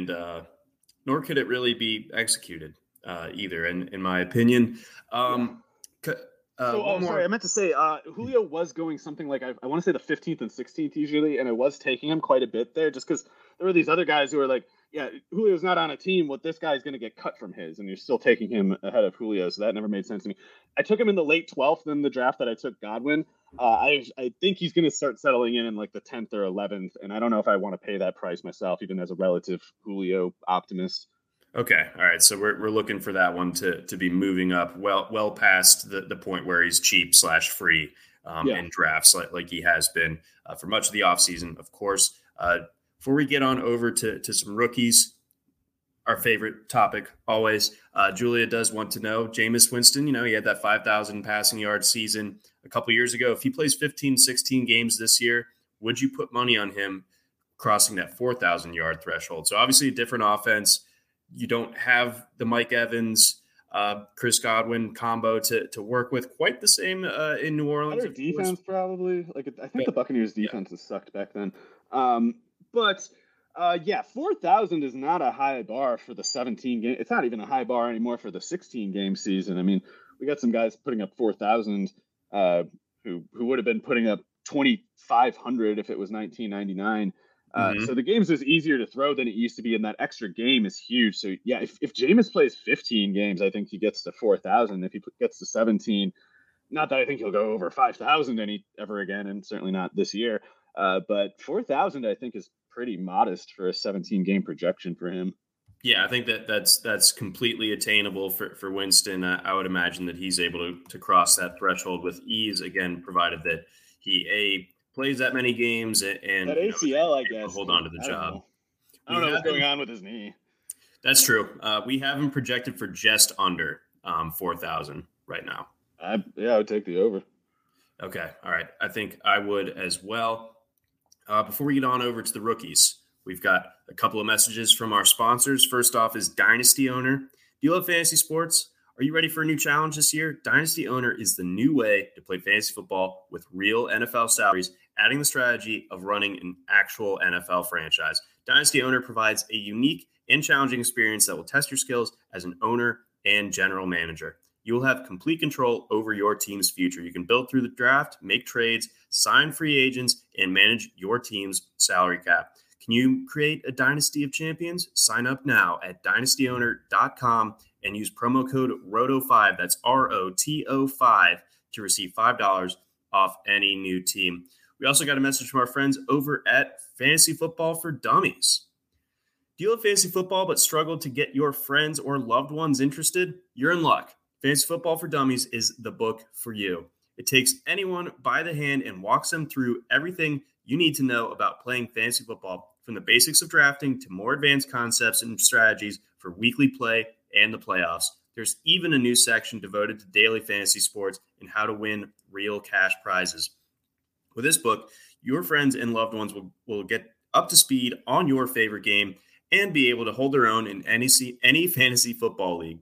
[SPEAKER 2] nor could it really be executed either, in my opinion.
[SPEAKER 3] Sorry, I meant to say Julio was going something like I want to say the 15th and 16th usually, and I was taking him quite a bit there just because there were these other guys who were like, yeah, Julio's not on a team. Well, this guy's going to get cut from his, and you're still taking him ahead of Julio, so that never made sense to me. I took him in the late 12th in the draft that I took Godwin. I think he's going to start settling in like the 10th or 11th, and I don't know if I want to pay that price myself, even as a relative Julio optimist.
[SPEAKER 2] Okay. All right. So we're looking for that one to be moving up well past the point where he's cheap / free in drafts like he has been for much of the offseason, of course. Before we get on over to some rookies, our favorite topic always, Julia does want to know, Jameis Winston, he had that 5,000 passing yard season a couple years ago. If he plays 15, 16 games this year, would you put money on him crossing that 4,000 yard threshold? So obviously a different offense. You don't have the Mike Evans, Chris Godwin combo to work with quite the same in New Orleans.
[SPEAKER 3] Better defense, probably. I think the Buccaneers' defense has sucked back then. But 4,000 is not a high bar for the 17 game. It's not even a high bar anymore for the 16 game season. I mean, we got some guys putting up 4,000 who would have been putting up 2,500 if it was 1999. So the game's just easier to throw than it used to be, and that extra game is huge. So, yeah, if Jameis plays 15 games, I think he gets to 4,000. If he gets to 17, not that I think he'll go over 5,000 ever again, and certainly not this year. But 4,000, I think, is pretty modest for a 17-game projection for him.
[SPEAKER 2] Yeah, I think that's completely attainable for Winston. I would imagine that he's able to cross that threshold with ease, again, provided that he, plays that many games and
[SPEAKER 3] that ACL, I guess,
[SPEAKER 2] hold on to the job.
[SPEAKER 3] I don't know what's going on with his knee.
[SPEAKER 2] That's true. We have him projected for just under 4,000 right now.
[SPEAKER 3] I would take the over.
[SPEAKER 2] Okay. All right. I think I would as well. Before we get on over to the rookies, we've got a couple of messages from our sponsors. First off is Dynasty Owner. Do you love fantasy sports? Are you ready for a new challenge this year? Dynasty Owner is the new way to play fantasy football with real NFL salaries, adding the strategy of running an actual NFL franchise. Dynasty Owner provides a unique and challenging experience that will test your skills as an owner and general manager. You will have complete control over your team's future. You can build through the draft, make trades, sign free agents, and manage your team's salary cap. Can you create a dynasty of champions? Sign up now at dynastyowner.com and use promo code ROTO5, that's ROTO5, to receive $5 off any new team. We also got a message from our friends over at Fantasy Football for Dummies. Do you love fantasy football but struggle to get your friends or loved ones interested? You're in luck. Fantasy Football for Dummies is the book for you. It takes anyone by the hand and walks them through everything you need to know about playing fantasy football, from the basics of drafting to more advanced concepts and strategies for weekly play and the playoffs. There's even a new section devoted to daily fantasy sports and how to win real cash prizes. With this book, your friends and loved ones will get up to speed on your favorite game and be able to hold their own in any fantasy football league.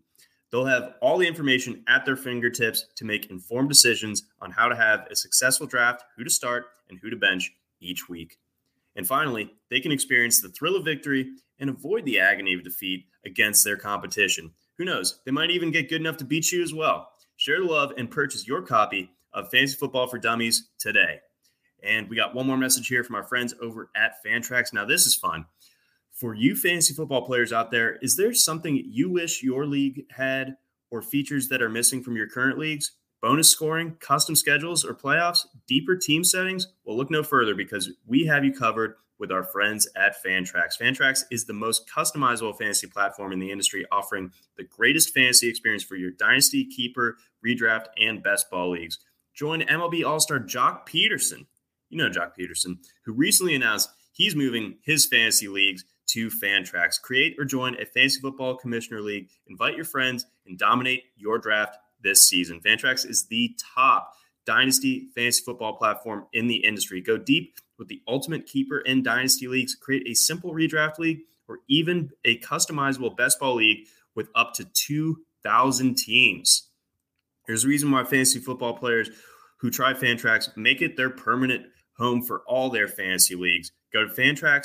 [SPEAKER 2] They'll have all the information at their fingertips to make informed decisions on how to have a successful draft, who to start, and who to bench each week. And finally, they can experience the thrill of victory and avoid the agony of defeat against their competition. Who knows? They might even get good enough to beat you as well. Share the love and purchase your copy of Fantasy Football for Dummies today. And we got one more message here from our friends over at Fantrax. Now, this is fun. For you fantasy football players out there, is there something you wish your league had or features that are missing from your current leagues? Bonus scoring, custom schedules, or playoffs? Deeper team settings? Well, look no further because we have you covered with our friends at Fantrax. Fantrax is the most customizable fantasy platform in the industry, offering the greatest fantasy experience for your dynasty, keeper, redraft, and best ball leagues. Join MLB All-Star Jock Peterson. You know Jock Peterson, who recently announced he's moving his fantasy leagues to Fantrax. Create or join a fantasy football commissioner league, invite your friends, and dominate your draft this season. Fantrax is the top dynasty fantasy football platform in the industry. Go deep with the ultimate keeper and dynasty leagues. Create a simple redraft league or even a customizable best ball league with up to 2,000 teams. There's a reason why fantasy football players who try Fantrax make it their permanent home for all their fantasy leagues. Go to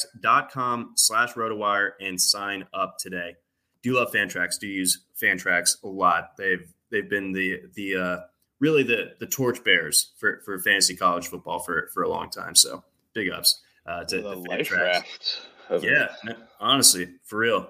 [SPEAKER 2] fantrax.com/rotowire and sign up today. Do love Fantrax. Do use Fantrax a lot. They've been really the torchbearers for fantasy college football for a long time. So big ups to
[SPEAKER 3] the
[SPEAKER 2] Fantrax.
[SPEAKER 3] Raft.
[SPEAKER 2] Yeah, honestly, for real.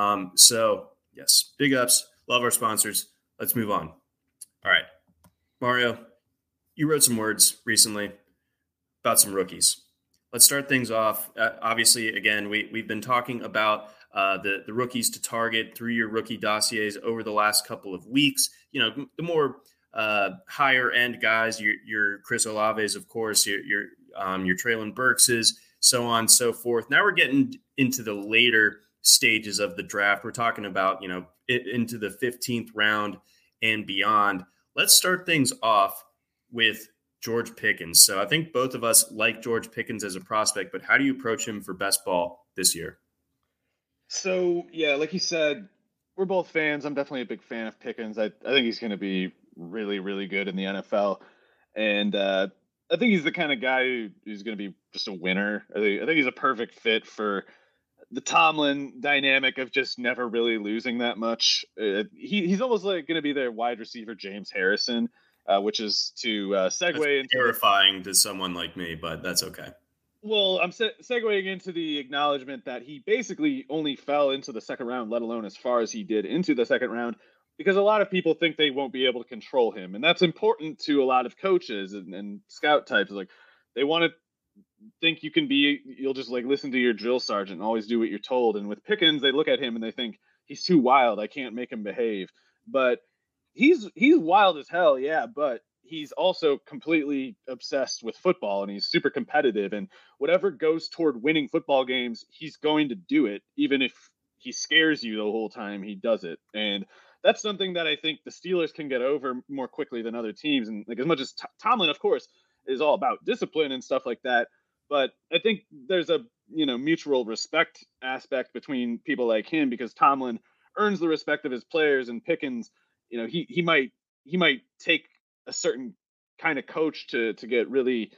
[SPEAKER 2] So yes, big ups. Love our sponsors. Let's move on. All right, Mario, you wrote some words recently about some rookies. Let's start things off. Obviously, again, we've been talking about the rookies to target through your rookie dossiers over the last couple of weeks. You know, the more higher end guys, your Chris Olaves, of course, your Treylon Burkses, so on and so forth. Now we're getting into the later stages of the draft. We're talking about, you know, into the 15th round and beyond. Let's start things off with George Pickens. So I think both of us like George Pickens as a prospect, but how do you approach him for best ball this year?
[SPEAKER 3] So, yeah, like you said, we're both fans. I'm definitely a big fan of Pickens. I think he's going to be really, really good in the NFL. And I think he's the kind of guy who's going to be just a winner. I think he's a perfect fit for the Tomlin dynamic of just never really losing that much. He's almost like going to be their wide receiver, James Harrison. Which is to segue into
[SPEAKER 2] terrifying to someone like me, but that's okay.
[SPEAKER 3] Well, I'm segueing into the acknowledgement that he basically only fell into the second round, let alone as far as he did into the second round, because a lot of people think they won't be able to control him. And that's important to a lot of coaches and scout types. Like, they want to think you'll just like listen to your drill sergeant and always do what you're told. And with Pickens, they look at him and they think he's too wild. I can't make him behave. But he's wild as hell, yeah, but he's also completely obsessed with football and he's super competitive, and whatever goes toward winning football games, he's going to do it. Even if he scares you the whole time, he does it. And that's something that I think the Steelers can get over more quickly than other teams. And like, as much as Tomlin, of course, is all about discipline and stuff like that, but I think there's a mutual respect aspect between people like him, because Tomlin earns the respect of his players, and Pickens, he might take a certain kind of coach to get really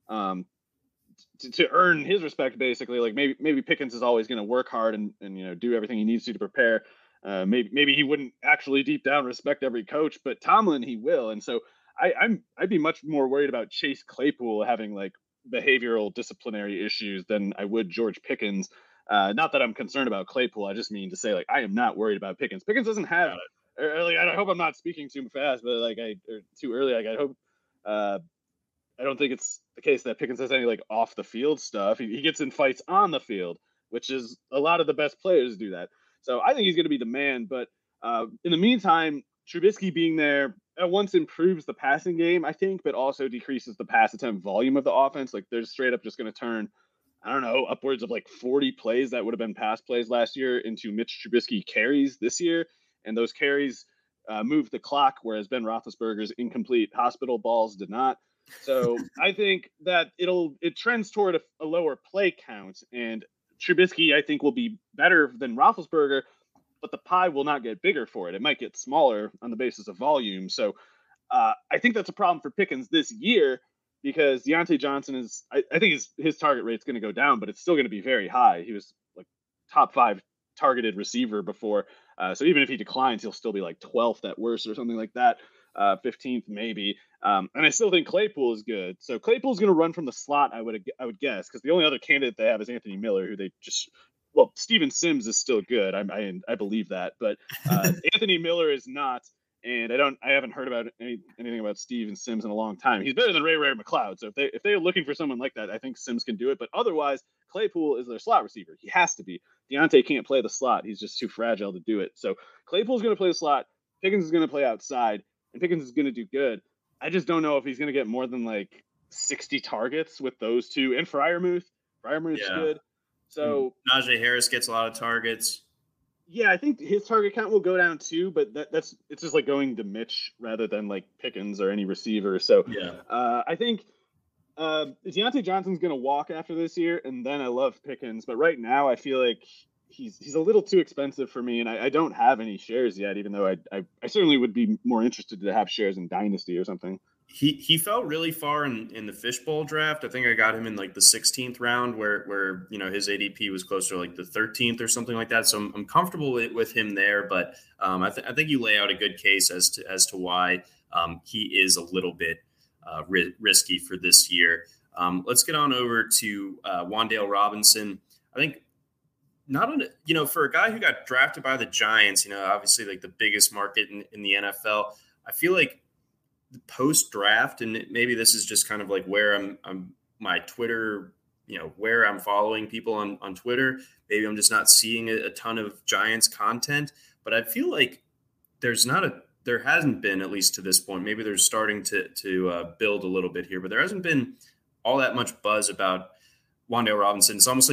[SPEAKER 3] to earn his respect, basically. Like maybe Pickens is always going to work hard and do everything he needs to prepare. Maybe he wouldn't actually deep down respect every coach, but Tomlin, he will. And so I'd be much more worried about Chase Claypool having like behavioral disciplinary issues than I would George Pickens. Not that I'm concerned about Claypool. I just mean to say, like, I am not worried about Pickens. Pickens doesn't have early. I hope I'm not speaking too fast, but or too early. Like, I hope. I don't think it's the case that Pickens has any like off the field stuff. He gets in fights on the field, which is a lot of the best players do that. So I think he's going to be the man. But in the meantime, Trubisky being there at once improves the passing game, I think, but also decreases the pass attempt volume of the offense. Like, they're straight up just going to turn, I don't know, upwards of like 40 plays that would have been pass plays last year into Mitch Trubisky carries this year. And those carries move the clock, whereas Ben Roethlisberger's incomplete hospital balls did not. So I think that it trends toward a lower play count, and Trubisky, I think, will be better than Roethlisberger, but the pie will not get bigger for it. It might get smaller on the basis of volume. So I think that's a problem for Pickens this year because Deontay Johnson is, I think his target rate's going to go down, but it's still going to be very high. He was like top 5 targeted receiver before. So even if he declines, he'll still be like 12th at worst or something like that. 15th maybe. And I still think Claypool is good. So Claypool's going to run from the slot, I would guess, because the only other candidate they have is Anthony Miller, who they just, well, Steven Sims is still good. I believe that, but Anthony Miller is not. And I haven't heard about anything about Steven Sims in a long time. He's better than Ray McLeod. So if they're looking for someone like that, I think Sims can do it. But otherwise, Claypool is their slot receiver. He has to be. Deontay can't play the slot. He's just too fragile to do it. So Claypool's going to play the slot. Pickens is going to play outside, and Pickens is going to do good. I just don't know if he's going to get more than like 60 targets with those two. And Freiermuth's good. So
[SPEAKER 2] Najee Harris gets a lot of targets.
[SPEAKER 3] Yeah, I think his target count will go down too, but it's just like going to Mitch rather than like Pickens or any receiver. So I think Deontay Johnson's going to walk after this year, and then I love Pickens. But right now, I feel like he's a little too expensive for me, and I don't have any shares yet, even though I certainly would be more interested to have shares in Dynasty or something.
[SPEAKER 2] He fell really far in the fishbowl draft. I think I got him in like the 16th round where his ADP was closer to like the 13th or something like that. So I'm comfortable with him there, but I think you lay out a good case as to why he is a little bit risky for this year. Let's get on over to Wan'Dale Robinson. I think for a guy who got drafted by the Giants, obviously like the biggest market in the NFL, I feel like post draft, and maybe this is just kind of like where I'm my Twitter, where I'm following people on Twitter. Maybe I'm just not seeing a ton of Giants content, but I feel like there hasn't been, at least to this point. Maybe they're starting to build a little bit here, but there hasn't been all that much buzz about Wan'Dale Robinson. It's almost like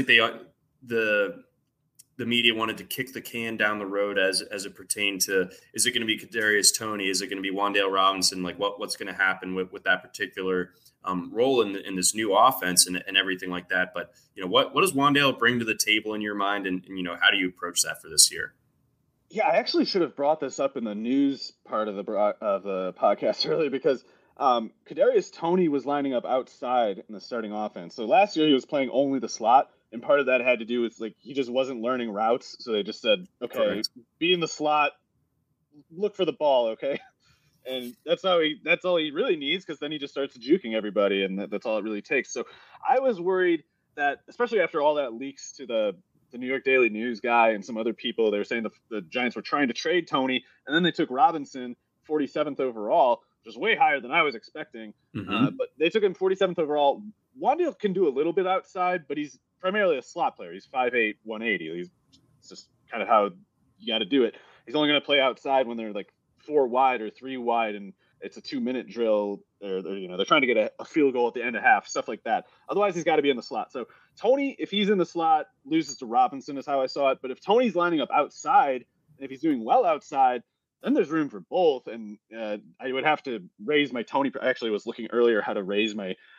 [SPEAKER 2] the media wanted to kick the can down the road as it pertained to, is it going to be Kadarius Toney? Is it going to be Wan'Dale Robinson? Like what's going to happen with that particular role in this new offense and everything like that. But, what does Wan'Dale bring to the table in your mind? And how do you approach that for this year?
[SPEAKER 3] Yeah, I actually should have brought this up in the news part of the podcast earlier because Kadarius Toney was lining up outside in the starting offense. So last year he was playing only the slot. And part of that had to do with like he just wasn't learning routes, so they just said, "Okay, correct. Be in the slot, look for the ball, okay." And that's all he really needs because then he just starts juking everybody, and that's all it really takes. So I was worried that, especially after all that leaks to the New York Daily News guy and some other people, they were saying the Giants were trying to trade Toney, and then they took Robinson 47th overall, which is way higher than I was expecting.
[SPEAKER 2] Mm-hmm.
[SPEAKER 3] But they took him 47th overall. Wan'Dale can do a little bit outside, but he's primarily a slot player. He's 5'8", 180. It's just kind of how you got to do it. He's only going to play outside when they're like 4 wide or 3 wide, and it's a 2-minute drill. They're trying to get a field goal at the end of half, stuff like that. Otherwise, he's got to be in the slot. So Toney, if he's in the slot, loses to Robinson is how I saw it. But if Toney's lining up outside, and if he's doing well outside, then there's room for both. And I would have to raise my Toney. I actually was looking earlier how to raise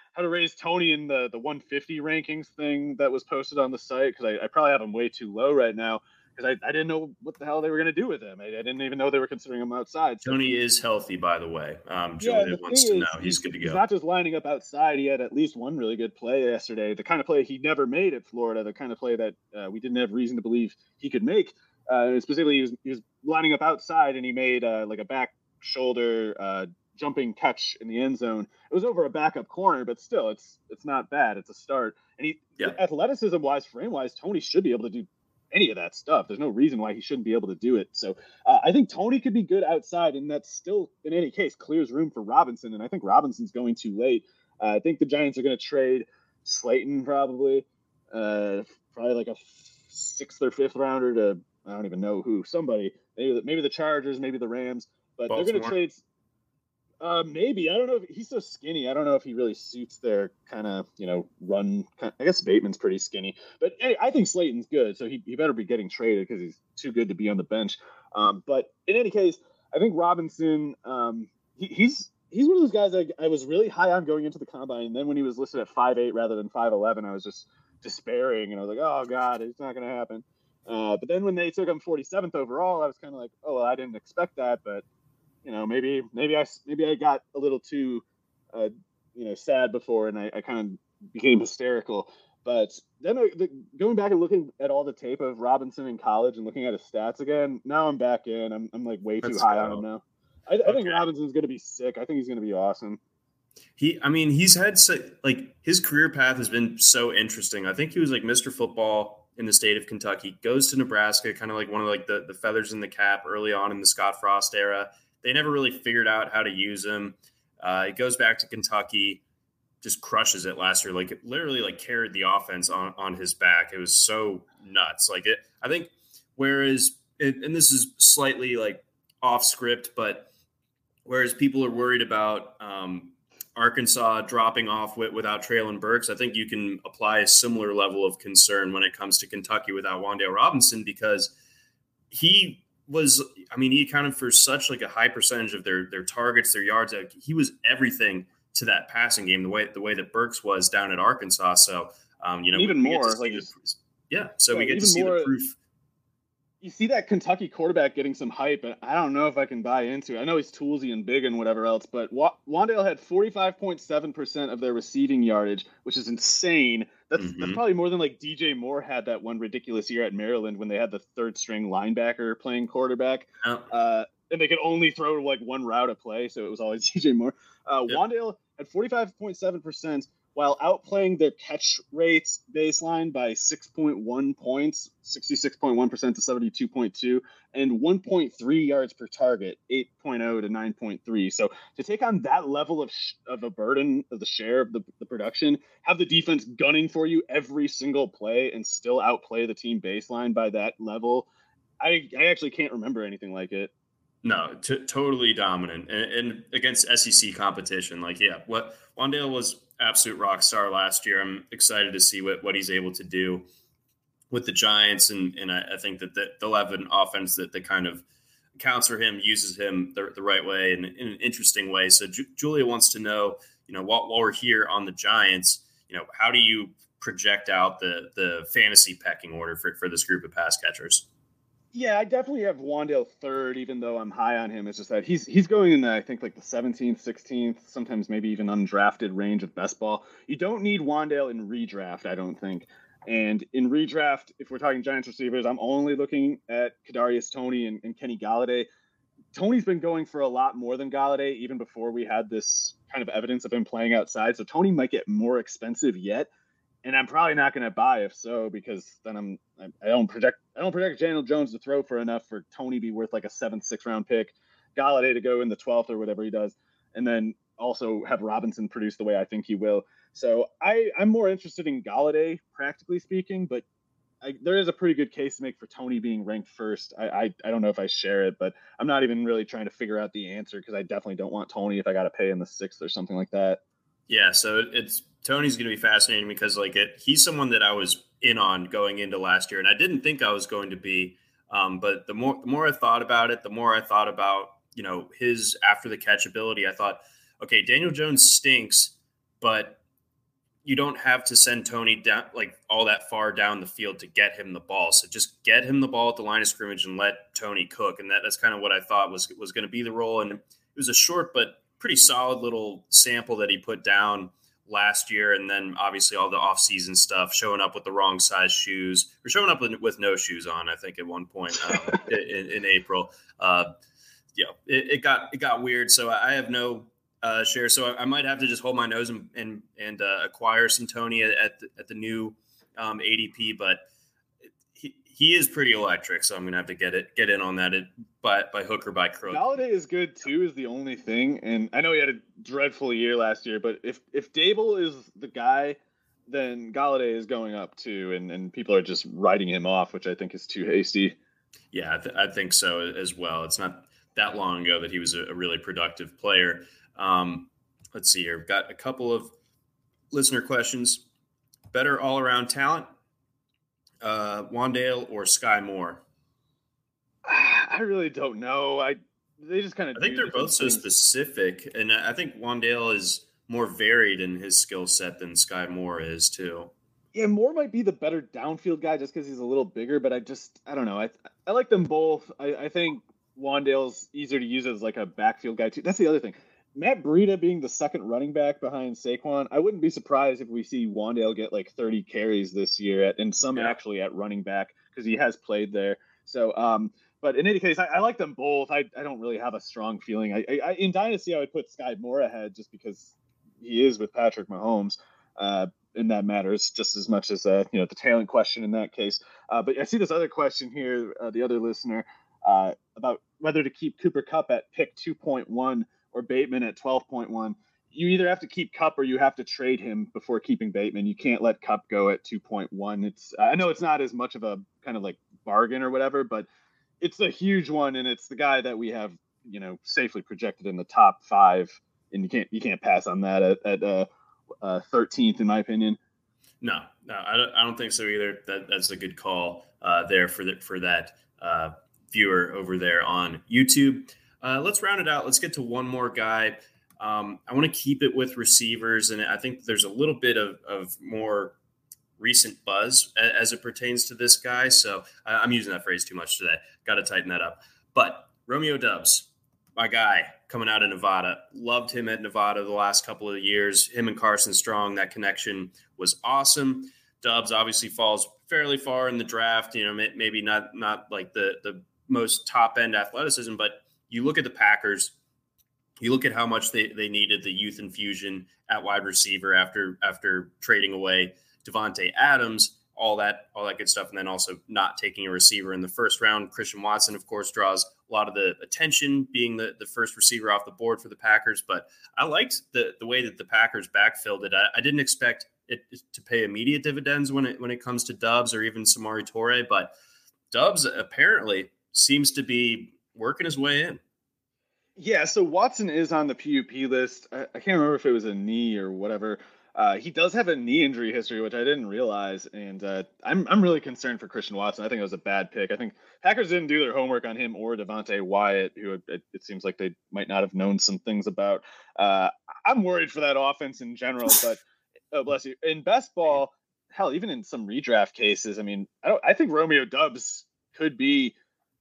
[SPEAKER 3] Toney in the 150 rankings thing that was posted on the site, because I probably have him way too low right now because I didn't know what the hell they were going to do with him. I didn't even know they were considering him outside. So,
[SPEAKER 2] Toney is healthy, by the way. Julian wants to know. He's good to go.
[SPEAKER 3] He's not just lining up outside. He had at least one really good play yesterday, the kind of play he never made at Florida, the kind of play that we didn't have reason to believe he could make. Specifically, he was lining up outside, and he made like a back shoulder jumping catch in the end zone. It was over a backup corner, but still, it's not bad. It's a start. And athleticism wise, frame wise, Toney should be able to do any of that stuff. There's no reason why he shouldn't be able to do it. So I think Toney could be good outside, and that's still, in any case, clears room for Robinson. And I think Robinson's going too late. I think the Giants are going to trade Slayton probably like a 6th or 5th rounder to, I don't even know who, somebody, maybe the Chargers, maybe the Rams, but Baltimore. They're going to trade. Maybe. I don't know if he's so skinny. I don't know if he really suits their kind of, run. I guess Bateman's pretty skinny, but hey, I think Slayton's good. So he better be getting traded because he's too good to be on the bench. But in any case, I think Robinson, he's one of those guys I was really high on going into the combine. And then when he was listed at 5'8" rather than 5'11", I was just despairing. And I was like, oh God, it's not going to happen. But then when they took him 47th overall, I was kind of like, oh, well, I didn't expect that, but maybe I got a little too sad before, and I kind of became hysterical. But then going back and looking at all the tape of Robinson in college and looking at his stats again, now I'm back in. I'm like way too high on him now. I think Robinson's going to be sick. I think he's going to be awesome.
[SPEAKER 2] He's had his career path has been so interesting. I think he was like Mr. Football in the state of Kentucky, goes to Nebraska, kind of like one of like the feathers in the cap early on in the Scott Frost era. They never really figured out how to use him. He goes back to Kentucky, just crushes it last year. Like, it literally like carried the offense on his back. It was so nuts. I think whereas, and this is slightly like off script, but whereas people are worried about Arkansas dropping off without Treylon Burks, I think you can apply a similar level of concern when it comes to Kentucky without Wan'Dale Robinson, because he accounted for such like a high percentage of their targets, their yards. He was everything to that passing game, the way that Burks was down at Arkansas. So,
[SPEAKER 3] even more like,
[SPEAKER 2] we get to see the proof.
[SPEAKER 3] You see that Kentucky quarterback getting some hype, and I don't know if I can buy into it. I know he's toolsy and big and whatever else, but Wan'Dale had 45.7% of their receiving yardage, which is insane. That's probably more than like DJ Moore had that one ridiculous year at Maryland when they had the third string linebacker playing quarterback. And they could only throw like one route a play, so it was always DJ Moore. Wan'Dale had 45.7% while outplaying their catch rates baseline by 6.1 points, 66.1% to 72.2, and 1.3 yards per target, 8.0 to 9.3. So to take on that level of a burden of the share of the production, have the defense gunning for you every single play and still outplay the team baseline by that level, I actually can't remember anything like it.
[SPEAKER 2] No, totally dominant and against SEC competition. What Wan'Dale was absolute rock star last year. I'm excited to see what he's able to do with the Giants, and I think that they'll have an offense that kind of accounts for him, uses him the right way and in an interesting way. So Julia wants to know, while we're here on the Giants, how do you project out the fantasy pecking order for this group of pass catchers?
[SPEAKER 3] Yeah, I definitely have Wan'Dale third, even though I'm high on him. It's just that he's going in I think like the 17th, 16th, sometimes maybe even undrafted range of best ball. You don't need Wan'Dale in redraft, I don't think. And in redraft, if we're talking Giants receivers, I'm only looking at Kadarius Toney and Kenny Golladay. Toney's been going for a lot more than Golladay, even before we had this kind of evidence of him playing outside. So Toney might get more expensive yet. And I'm probably not going to buy if so, because then I don't project Daniel Jones to throw for enough for Toney be worth like a 7th, 6th round pick, Golladay to go in the 12th or whatever he does, and then also have Robinson produce the way I think he will. So I'm more interested in Golladay, practically speaking, but there is a pretty good case to make for Toney being ranked first. I don't know if I share it, but I'm not even really trying to figure out the answer because I definitely don't want Toney if I got to pay in the 6th or something like that.
[SPEAKER 2] Yeah, so Toney's going to be fascinating because he's someone that I was in on going into last year, and I didn't think I was going to be. But the more I thought about it, the more I thought about his after the catch ability. I thought, okay, Daniel Jones stinks, but you don't have to send Toney down like all that far down the field to get him the ball. So just get him the ball at the line of scrimmage and let Toney cook, and that's kind of what I thought was going to be the role. And it was a short but pretty solid little sample that he put down last year. And then obviously all the off-season stuff, showing up with the wrong size shoes or showing up with no shoes on, I think at one point in April. It got weird. So I have no share. So I might have to just hold my nose and acquire some Toney at the new ADP, but he is pretty electric. So I'm going to have to get in on that by hook or by crook.
[SPEAKER 3] Golladay is good too, is the only thing. And I know he had a dreadful year last year, but if Dable is the guy, then Golladay is going up too. And people are just writing him off, which I think is too hasty.
[SPEAKER 2] Yeah, I think so as well. It's not that long ago that he was a really productive player. Let's see here. We've got a couple of listener questions. Better all-around talent, Wan'Dale or Sky Moore?
[SPEAKER 3] I really don't know. They just kind of.
[SPEAKER 2] I think they're both so specific, and I think Wan'Dale is more varied in his skill set than Sky Moore is too.
[SPEAKER 3] Yeah, Moore might be the better downfield guy just because he's a little bigger, but I don't know. I like them both. I think Wandale's easier to use as like a backfield guy too. That's the other thing. Matt Breida being the second running back behind Saquon, I wouldn't be surprised if we see Wandale get like 30 carries this year and some actually at running back because he has played there. So, but in any case, I like them both. I don't really have a strong feeling. I in Dynasty, I would put Sky Moore ahead just because he is with Patrick Mahomes. And that matters just as much as the talent question in that case. But I see this other question here, the other listener, about whether to keep Cooper Kupp at pick 2.1 or Bateman at 12.1. You either have to keep Kupp or you have to trade him before keeping Bateman. You can't let Kupp go at 2.1. I know it's not as much of a kind of like bargain or whatever, but it's a huge one, and it's the guy that we have safely projected in the top 5, and you can't pass on that at 13th, in my opinion.
[SPEAKER 2] No, I don't think so either. That's a good call there for that viewer over there on YouTube. Let's round it out. Let's get to one more guy. I want to keep it with receivers, and I think there's a little bit of more recent buzz as it pertains to this guy. So I'm using that phrase too much today. Got to tighten that up. But Romeo Doubs, my guy coming out of Nevada, loved him at Nevada the last couple of years. Him and Carson Strong, that connection was awesome. Doubs obviously falls fairly far in the draft. Maybe not like the most top end athleticism, but you look at the Packers, you look at how much they needed the youth infusion at wide receiver after trading away Devontae Adams, all that good stuff. And then also not taking a receiver in the first round. Christian Watson, of course, draws a lot of the attention being the first receiver off the board for the Packers. But I liked the way that the Packers backfilled it. I didn't expect it to pay immediate dividends when it comes to Doubs or even Samori Toure, but Doubs apparently seems to be working his way in.
[SPEAKER 3] Yeah, so Watson is on the PUP list. I can't remember if it was a knee or whatever. He does have a knee injury history, which I didn't realize, and I'm really concerned for Christian Watson. I think it was a bad pick. I think Packers didn't do their homework on him or Devontae Wyatt, who it seems like they might not have known some things about. I'm worried for that offense in general, but oh, bless you. In best ball, hell, even in some redraft cases, I mean, I think Romeo Doubs could be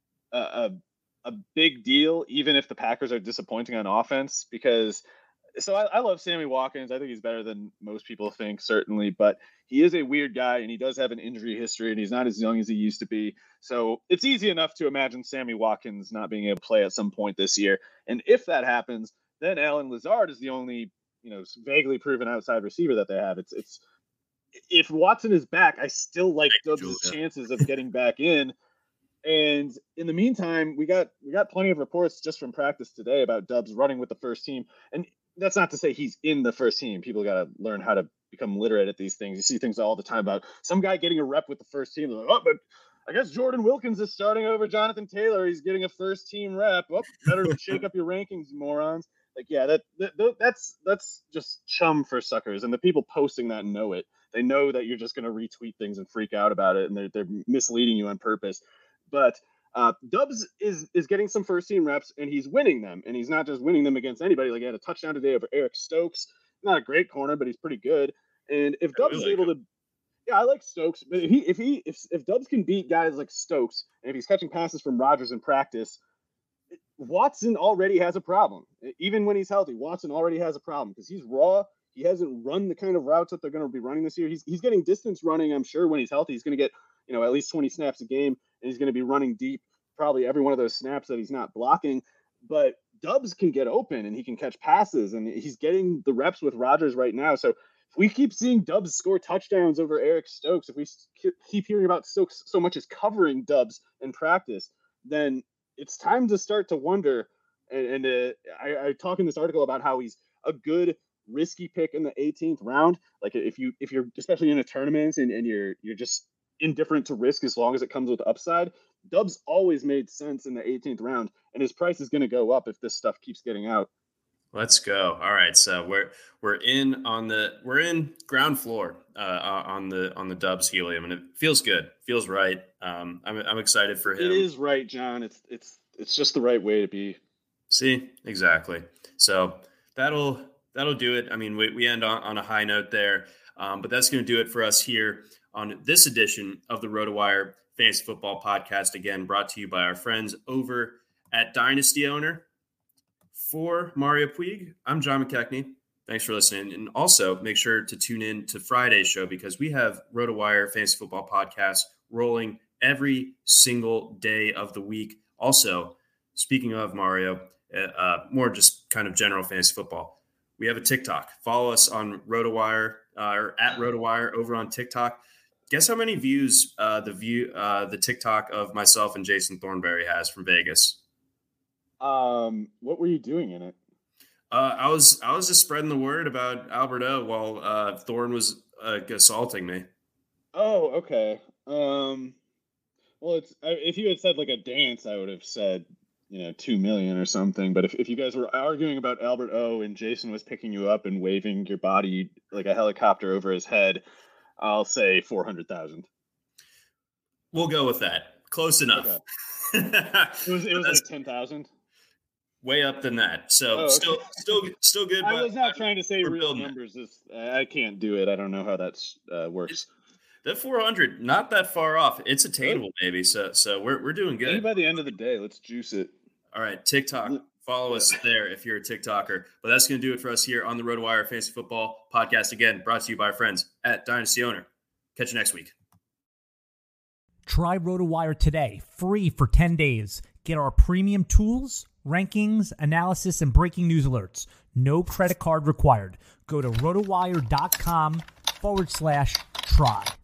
[SPEAKER 3] a big deal, even if the Packers are disappointing on offense, because so I love Sammy Watkins. I think he's better than most people think, certainly, but he is a weird guy and he does have an injury history and he's not as young as he used to be. So it's easy enough to imagine Sammy Watkins not being able to play at some point this year. And if that happens, then Allen Lazard is the only, vaguely proven outside receiver that they have. It's if Watson is back, I still like Doubs' chances of getting back in. And in the meantime, we got plenty of reports just from practice today about Doubs running with the first team. And that's not to say he's in the first team. People got to learn how to become literate at these things. You see things all the time about some guy getting a rep with the first team. They're like, oh, but I guess Jordan Wilkins is starting over Jonathan Taylor. He's getting a first team rep. Oh, better shake up your rankings, morons. Like, yeah, that's just chum for suckers. And the people posting that know it. They know that you're just going to retweet things and freak out about it. And they're misleading you on purpose. But Doubs is getting some first team reps and he's winning them. And he's not just winning them against anybody. Like, he had a touchdown today over Eric Stokes. Not a great corner, but he's pretty good. And if Doubs is able to, I like Stokes. But if Doubs can beat guys like Stokes, and if he's catching passes from Rodgers in practice, Watson already has a problem. Even when he's healthy, Watson already has a problem because he's raw. He hasn't run the kind of routes that they're going to be running this year. He's getting distance running. I'm sure when he's healthy, he's going to get at least 20 snaps a game, and he's going to be running deep probably every one of those snaps that he's not blocking. But Doubs can get open and he can catch passes, and he's getting the reps with Rodgers right now. So if we keep seeing Doubs score touchdowns over Eric Stokes, if we keep hearing about Stokes so much as covering Doubs in practice, then it's time to start to wonder. And I talk in this article about how he's a good risky pick in the 18th round. Like if you're especially in a tournament and you're just indifferent to risk as long as it comes with upside, Doubs always made sense in the 18th round, and his price is going to go up if this stuff keeps getting out.
[SPEAKER 2] Let's go. All right, so we're in ground floor on the Doubs helium, and it feels good, feels right. I'm excited for him.
[SPEAKER 3] It is right, John. It's just the right way to be.
[SPEAKER 2] See, exactly. So that'll do it. I mean, we end on a high note there. But that's going to do it for us here on this edition of the RotoWire Fantasy Football Podcast. Again, brought to you by our friends over at Dynasty Owner. For Mario Puig, I'm John McKechnie. Thanks for listening. And also make sure to tune in to Friday's show because we have RotoWire Fantasy Football Podcast rolling every single day of the week. Also, speaking of Mario, more just kind of general fantasy football, we have a TikTok. Follow us on RotoWire or at RotoWire over on TikTok. Guess how many views the TikTok of myself and Jason Thornberry has from Vegas?
[SPEAKER 3] What were you doing in it?
[SPEAKER 2] I was just spreading the word about Albert O while Thorne was assaulting me.
[SPEAKER 3] Oh, okay. Well, if you had said like a dance, I would have said 2 million or something. But if you guys were arguing about Albert O and Jason was picking you up and waving your body like a helicopter over his head, I'll say 400,000.
[SPEAKER 2] We'll go with that. Close enough.
[SPEAKER 3] Okay. It was like 10,000.
[SPEAKER 2] Way up than that. So
[SPEAKER 3] okay.
[SPEAKER 2] still good.
[SPEAKER 3] I was not trying to say real
[SPEAKER 2] building
[SPEAKER 3] numbers. I can't do it. I don't know how that works.
[SPEAKER 2] That 400, not that far off. It's attainable, maybe. So we're doing good.
[SPEAKER 3] Maybe by the end of the day, let's juice it.
[SPEAKER 2] All right, TikTok. Follow us there if you're a TikToker. But that's going to do it for us here on the RotoWire Fantasy Football Podcast. Again, brought to you by our friends at Dynasty Owner. Catch you next week.
[SPEAKER 6] Try RotoWire today, free for 10 days. Get our premium tools, rankings, analysis, and breaking news alerts. No credit card required. Go to rotowire.com/try.